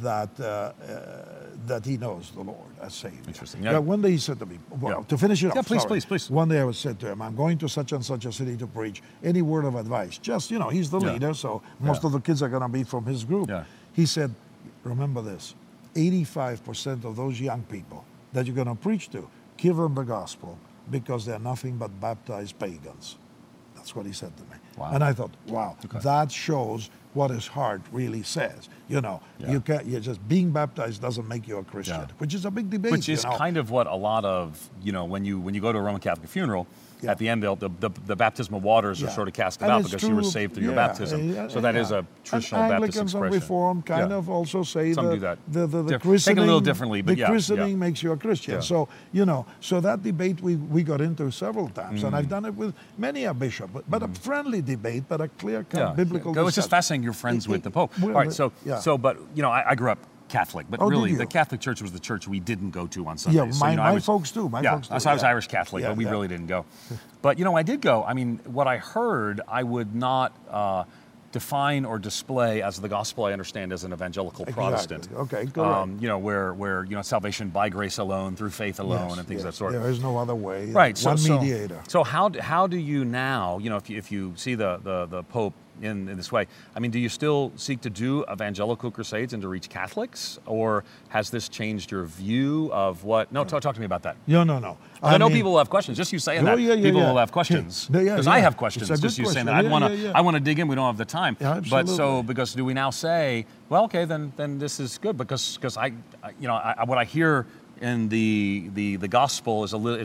that he knows the Lord as Savior. Interesting. Yeah. One day he said to me, to finish it off. Yeah, please, sorry. please. One day I was said to him, I'm going to such and such a city to preach. Any word of advice? Just, he's the Yeah. leader, so most Yeah. of the kids are going to be from his group. Yeah. He said, remember this, 85% of those young people that you're going to preach to, give them the gospel because they're nothing but baptized pagans. That's what he said to me. Wow. And I thought, wow, Okay. that shows what his heart really says. Yeah. You just being baptized doesn't make you a Christian, Yeah. which is a big debate. Which is kind of what a lot of, when you go to a Roman Catholic funeral, Yeah. at the end, the baptismal waters are Yeah. sort of cast And about it's because you were true, saved through your yeah, baptism. So that is a traditional and Baptist Anglicans expression. and Reformed kind Yeah. of also say Some do that. the Take it a christening, little differently, but the yeah, christening yeah. makes you a Christian. Yeah. So, so that debate we got into several times, and I've done it with many a bishop, but a friendly debate, but a clear-cut biblical It's just discussion. fascinating you're friends with the Pope. well, All right, yeah. but I grew up Catholic, but Oh, did really you? the Catholic Church was the church we didn't go to on Sundays. Yeah, So, my I was- folks too. My folks too. So I was yeah. Irish Catholic, Yeah, but we yeah. really didn't go. But I did go. I mean, what I heard, I would not define or display as the gospel I understand as an evangelical Protestant. Okay, correct. Where salvation by grace alone, through faith alone, Yes, and things of yes. that sort. There is no other way. Right. One mediator. So how do you now, if you see the Pope in this way, I mean, do you still seek to do evangelical crusades and to reach Catholics, or has this changed your view of what? No, talk to me about that. No. I know mean- people will have questions. Just you saying Oh, that, yeah, people yeah. will have questions. Yeah, Because yeah. I have It's questions. a good Just you saying question. that. Yeah. I want to dig in. We don't have the time. Yeah, but absolutely. because do we now say, well, okay, then this is good because what I hear in the gospel is a little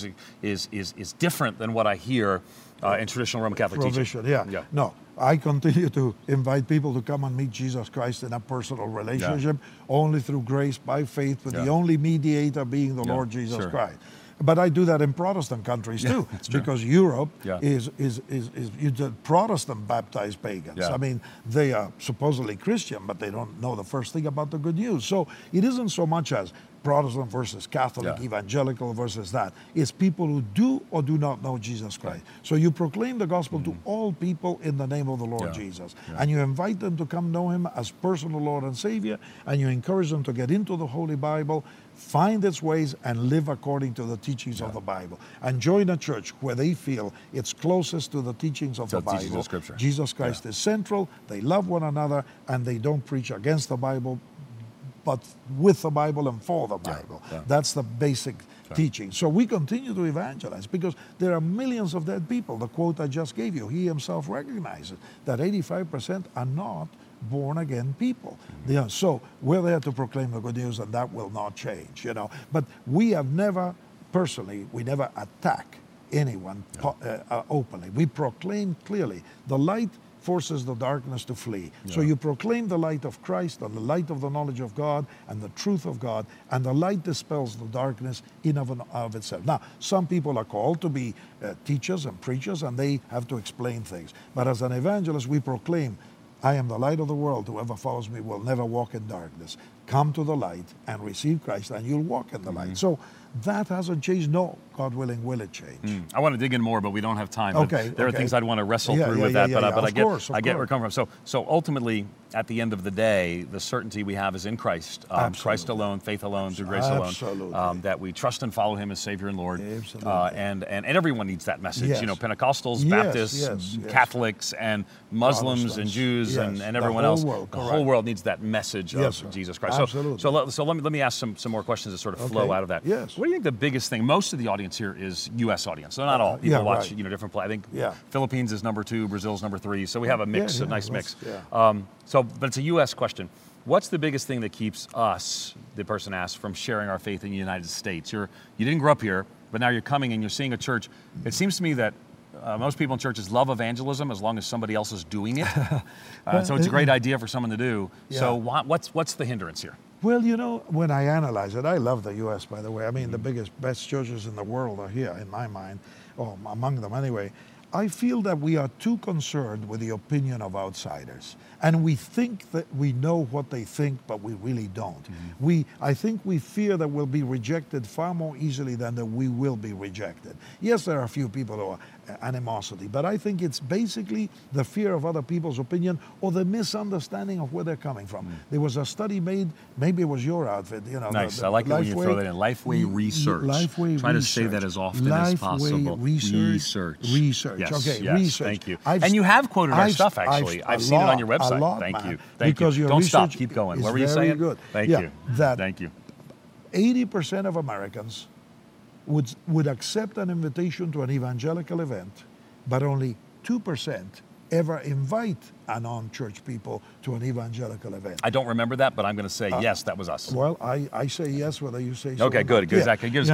is different than what I hear in traditional Roman Catholic teaching. Provision, yeah. No, I continue to invite people to come and meet Jesus Christ in a personal relationship, only through grace by faith, with the Yeah. only mediator being the Yeah, Lord Jesus sure. Christ. But I do that in Protestant countries too, that's true. because Europe Yeah. is the Protestant baptized pagans. Yeah. I mean, they are supposedly Christian, but they don't know the first thing about the good news. So it isn't so much as Protestant versus Catholic, Yeah. evangelical versus that. It's people who do or do not know Jesus Christ. So you proclaim the gospel to all people in the name of the Lord Yeah. Jesus. Yeah. And you invite them to come know him as personal Lord and Savior, and you encourage them to get into the Holy Bible, find its ways, and live according to the teachings of the Bible. And join a church where they feel it's closest to the teachings of To the the teachings Bible. of Scripture. Jesus Christ is central, they love one another, and they don't preach against the Bible, but with the Bible and for the Bible. yeah. That's the basic teaching. So we continue to evangelize because there are millions of dead people. The quote I just gave you, he himself recognizes that 85% are not born again people. So we're there to proclaim the good news, and that will not change. But we have never, personally, we never attack anyone openly. We proclaim clearly the light forces the darkness to flee. So you proclaim the light of Christ and the light of the knowledge of God and the truth of God, and the light dispels the darkness in and of itself. Now, some people are called to be teachers and preachers, and they have to explain things. But as an evangelist, we proclaim, I am the light of the world. Whoever follows me will never walk in darkness. Come to the light and receive Christ, and you'll walk in the light. So that hasn't changed. No, God willing, will it change? I want to dig in more, but we don't have time. But Okay, there are okay. things I'd want to wrestle Yeah, through yeah, with yeah, that, yeah, but yeah. I Of get course, of I get where course. you're coming from. So ultimately, at the end of the day, the certainty we have is in Christ. Christ Absolutely. alone, faith alone, through grace alone. Absolutely. That we trust and follow Him as Savior and Lord. Absolutely. And everyone needs that message. Yes. Pentecostals, Yes, Baptists, yes, yes. Catholics, and Muslims and Protestants. Jews Yes, and the everyone whole else. world, The whole correct. world needs that message Yes, of sir. Jesus Christ. Absolutely. So let me ask some more questions that sort of flow Okay. out of that. Yes. What do you think the biggest thing? Most of the audience here is U.S. audience. So not all. People yeah, watch right. different play. I think Yeah. Philippines is number 2, Brazil's number 3. So we have a mix, Yeah, a nice that's- mix. yeah. But it's a U.S. question. What's the biggest thing that keeps us, the person asked, from sharing our faith in the United States? You didn't grow up here, but now you're coming and you're seeing a church. It seems to me that most people in churches love evangelism as long as somebody else is doing it. So it's a great idea for someone to do. So what's the hindrance here? Well, when I analyze it, I love the U.S., by the way. I mean, the best churches in the world are here, in my mind, or among them anyway. I feel that we are too concerned with the opinion of outsiders. And we think that we know what they think, but we really don't. I think we fear that we'll be rejected far more easily than that we will be rejected. Yes, there are a few people who are animosity, but I think it's basically the fear of other people's opinion or the misunderstanding of where they're coming from. There was a study made, maybe it was your outfit, Nice. the I like it when you Lifeway- throw that in. Lifeway Research. Lifeway Try to Research. say that as often as Lifeway possible. Research. Research. Yes, Okay, yes, research. thank you. And you have quoted our stuff, actually. I've seen it on your website. Thank you. Thank because you. your Don't stop. research Keep going. is What were you very saying? Good. Thank Yeah, you. That Thank you. 80% of Americans would accept an invitation to an evangelical event, but only 2% ever invite a non-church people to an evangelical event. I don't remember that, but I'm going to say yes, that was us. Well, I say yes, whether you say so. Okay, or good. not. Exactly. Because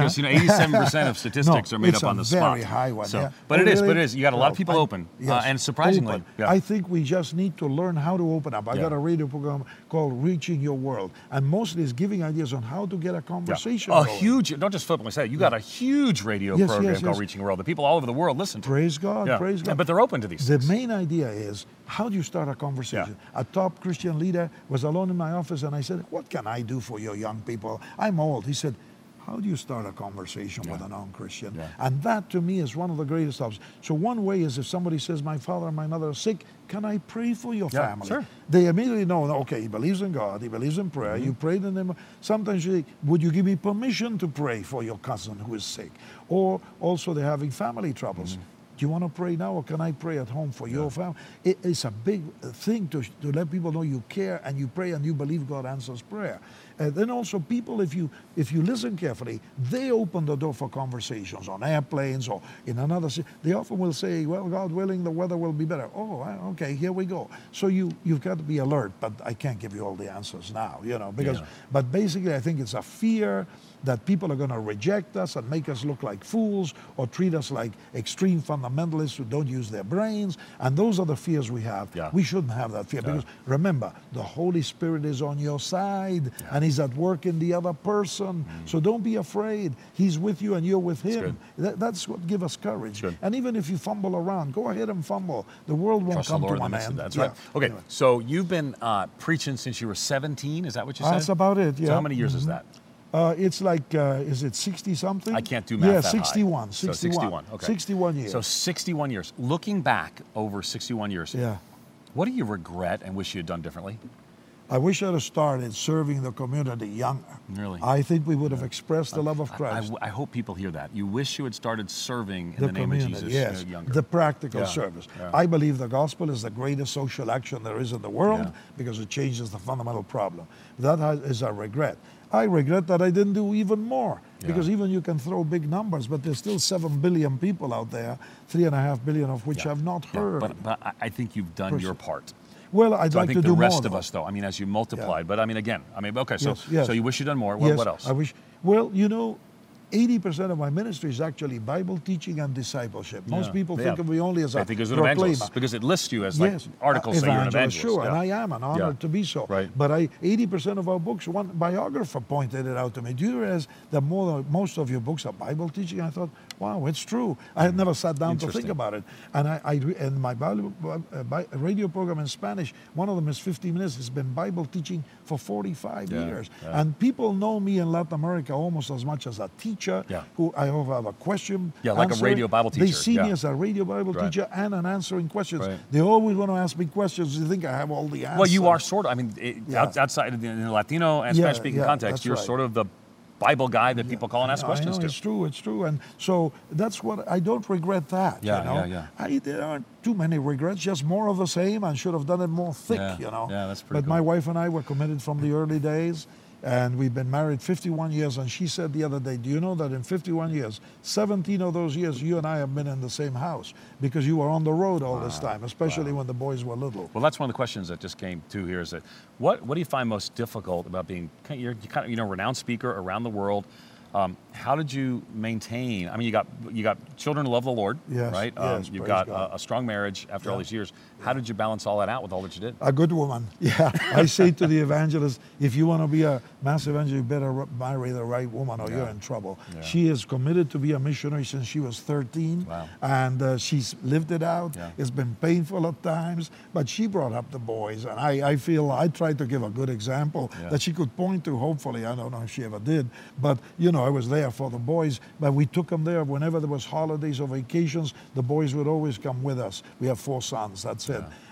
87% of statistics No, are made it's up on a the spot. very high one, So, yeah. but Oh, it is. really? But it is. You got a lot of people open, Yes, and surprisingly, open. yeah. I think we just need to learn how to open up. I Yeah. got a radio program called Reaching Your World, and mostly it's giving ideas on how to get a Yeah. conversation A going. huge, don't just flippantly say it, you got a huge radio Yes, program yes, called yes. Reaching the World. The people all over the world listen to it. Praise God, Yeah. praise God. But they're open to these The things. main idea is, how do you start a conversation? A top Christian leader was alone in my office, and I said, what can I do for your young people? I'm old. He said, how do you start a conversation with a non-Christian? Yeah. And that, to me, is one of the greatest helps. So one way is if somebody says, my father and my mother are sick, can I pray for your Yeah, family? sure. They immediately know, okay, he believes in God, he believes in prayer, Mm-hmm. you prayed in him. Sometimes you say, would you give me permission to pray for your cousin who is sick? Or also they're having family troubles. Mm-hmm. Do you want to pray now, or can I pray at home for your family? It's a big thing to let people know you care and you pray and you believe God answers prayer. And then also people, if you listen carefully, they open the door for conversations on airplanes or in another city. They often will say, well, God willing, the weather will be better. Oh, okay, here we go. So you've got to be alert, but I can't give you all the answers now, because, but basically I think it's a fear that people are going to reject us and make us look like fools or treat us like extreme fundamentalists who don't use their brains. And those are the fears we have. Yeah. We shouldn't have that fear because remember, the Holy Spirit is on your side and He's at work in the other person. So don't be afraid. He's with you and you're with Him. That's what gives us courage. Good. And even if you fumble around, go ahead and fumble. The world won't Trust the come Lord to in the an midst of end. that. That's Yeah. right. Okay, Anyway. so you've been preaching since you were 17, is that what you said? That's about it, yeah. So how many years is that? It's like, is it 60 something? I can't do math Yeah, that high. 61. So 61, okay. 61 years. So 61 years. Looking back over 61 years, Yeah. what do you regret and wish you had done differently? I wish I'd have started serving the community younger. Really? I think we would have expressed the love of Christ. I hope people hear that. You wish you had started serving in The the name community, of Jesus yes. younger. The practical Yeah, service. yeah. I believe the gospel is the greatest social action there is in the world Yeah. because it changes the fundamental problem. Is a regret. I regret that I didn't do even more because even you can throw big numbers, but there's still 7 billion people out there, 3.5 billion of which have not heard. But I think you've done your part. Well, I'd So like I think to the do more. rest of though. us, though, I mean, as you multiplied, but I mean, again, okay, so Yes. so you wish you'd done more. Yes, What else? I wish. Well, 80% of my ministry is actually Bible teaching and discipleship. Most people think of me only as I a think as an proclaimer. evangelist because it lists you as like articles say you're an evangelist. Sure, Yeah. and I am, and honored to be so. Right. But 80% of our books, one biographer pointed it out to me. Do you realize that most of your books are Bible teaching? I thought, wow, it's true. I had never sat down to think Interesting. about it. And in my radio program in Spanish, one of them is 50 minutes. It's been Bible teaching for 45 years. Yeah. And people know me in Latin America almost as much as a teacher Yeah. who I have a question. Yeah, like a answering. radio Bible They teacher, see me yeah. as a radio Bible Right. teacher and an answering questions. Right. They always want to ask me questions. They think I have all the answers. Well, you are sort of. I mean, Yeah. outside of the Latino and Yeah, Spanish-speaking yeah, context, that's you're right. sort of the Bible guy that people call and ask questions I know, to. it's true, it's true. And so that's what, I don't regret that, Yeah, yeah. There aren't too many regrets, just more of the same. I should have done it more thick, Yeah, yeah, that's pretty But my cool. wife and I were committed from the early days, and we've been married 51 years, and she said the other day, do you know that in 51 years, 17 of those years, you and I have been in the same house because you were on the road all this time, especially when the boys were little. Well, that's one of the questions that just came to here. Is that what do you find most difficult about being you're kind of renowned speaker around the world? How did you maintain? I mean, you got children who love the Lord, Yes, right? yes, You've praise got God. a strong marriage after all these years. How did you balance all that out with all that you did? A good woman. Yeah. I say to the evangelist, if you want to be a mass evangelist, you better marry the right woman or you're in trouble. Yeah. She is committed to be a missionary since she was 13. Wow. And she's lived it out. Yeah. It's been painful at times, but she brought up the boys. And I feel I tried to give a good example that she could point to, hopefully. I don't know if she ever did. But, I was there for the boys. But we took them there whenever there was holidays or vacations. The boys would always come with us. We have 4 sons. That's it.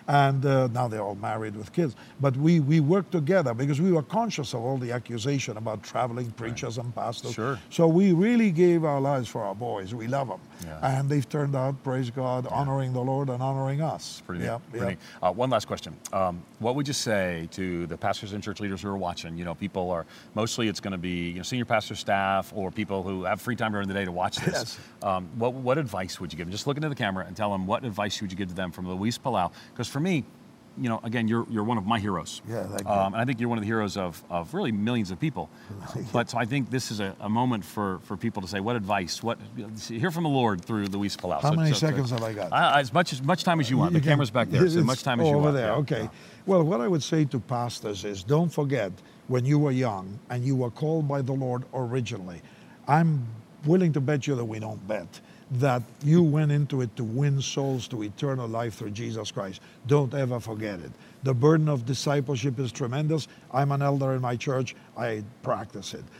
And now they're all married with kids. But we worked together because we were conscious of all the accusation about traveling preachers and pastors. Sure. So we really gave our lives for our boys. We love them. Yeah. And they've turned out, praise God, honoring the Lord and honoring us. Pretty neat. Yeah, Pretty neat. One last question. What would you say to the pastors and church leaders who are watching? You know, people are, mostly it's going to be senior pastor staff or people who have free time during the day to watch this. Yes. What advice would you give them? Just look into the camera and tell them what advice would you give to them from Luis Palau? Because for me, again, you're one of my heroes. Yeah, thank you. And I think you're one of the heroes of really millions of people. But so I think this is a moment for people to say, what advice? Hear from the Lord through Luis Palau. How many seconds have I got? As much time as you want. The camera's back there, so much time as you want. Over there, okay. Yeah. Well, what I would say to pastors is, don't forget when you were young and you were called by the Lord originally. I'm willing to bet you that we don't bet that you went into it to win souls to eternal life through Jesus Christ. Don't ever forget it. The burden of discipleship is tremendous. I'm an elder in my church. I practice it.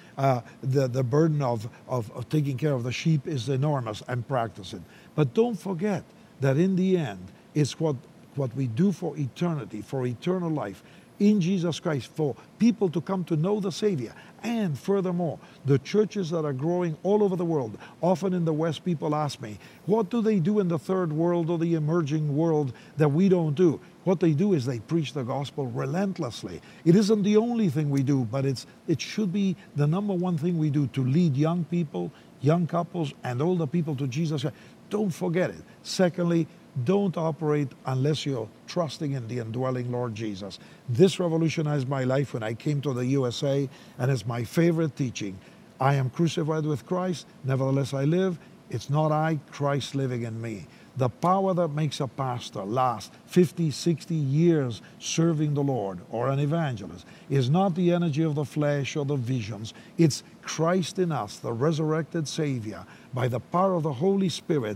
The burden of taking care of the sheep is enormous and practice it. But don't forget that in the end, it's what we do for eternity, for eternal life in Jesus Christ, for people to come to know the Savior. And furthermore, the churches that are growing all over the world, often in the West, people ask me, what do they do in the third world or the emerging world that we don't do? What they do is they preach the gospel relentlessly. It isn't the only thing we do, but it should be the number one thing we do to lead young people, young couples, and older people to Jesus Christ. Don't forget it. Secondly, don't operate unless you're trusting in the indwelling Lord Jesus. This revolutionized my life when I came to the USA, and it's my favorite teaching. I am crucified with Christ, nevertheless I live. It's not I, Christ living in me. The power that makes a pastor last 50, 60 years serving the Lord, or an evangelist, is not the energy of the flesh or the visions. It's Christ in us, the resurrected Savior, by the power of the Holy Spirit,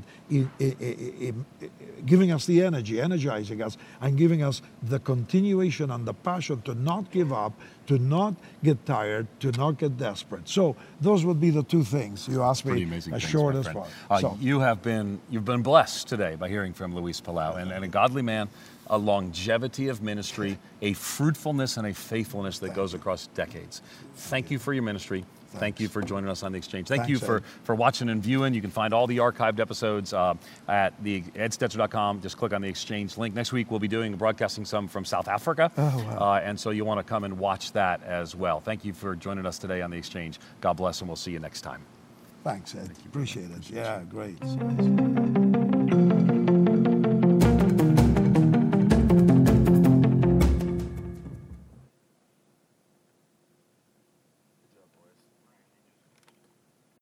giving us the energy, energizing us, and giving us the continuation and the passion to not give up, to not get tired, to not get desperate. So those would be the two things. You asked me as short as possible. You've been blessed today by hearing from Luis Palau, and a godly man, a longevity of ministry, a fruitfulness and a faithfulness that goes across decades. Thank you for your ministry. Thank you for joining us on The Exchange. Thank you for watching and viewing. You can find all the archived episodes at edstetzer.com. Just click on the Exchange link. Next week, we'll be broadcasting some from South Africa. Oh, wow. And so you'll want to come and watch that as well. Thank you for joining us today on The Exchange. God bless, and we'll see you next time. Thanks, Ed. Appreciate it. Yeah, great.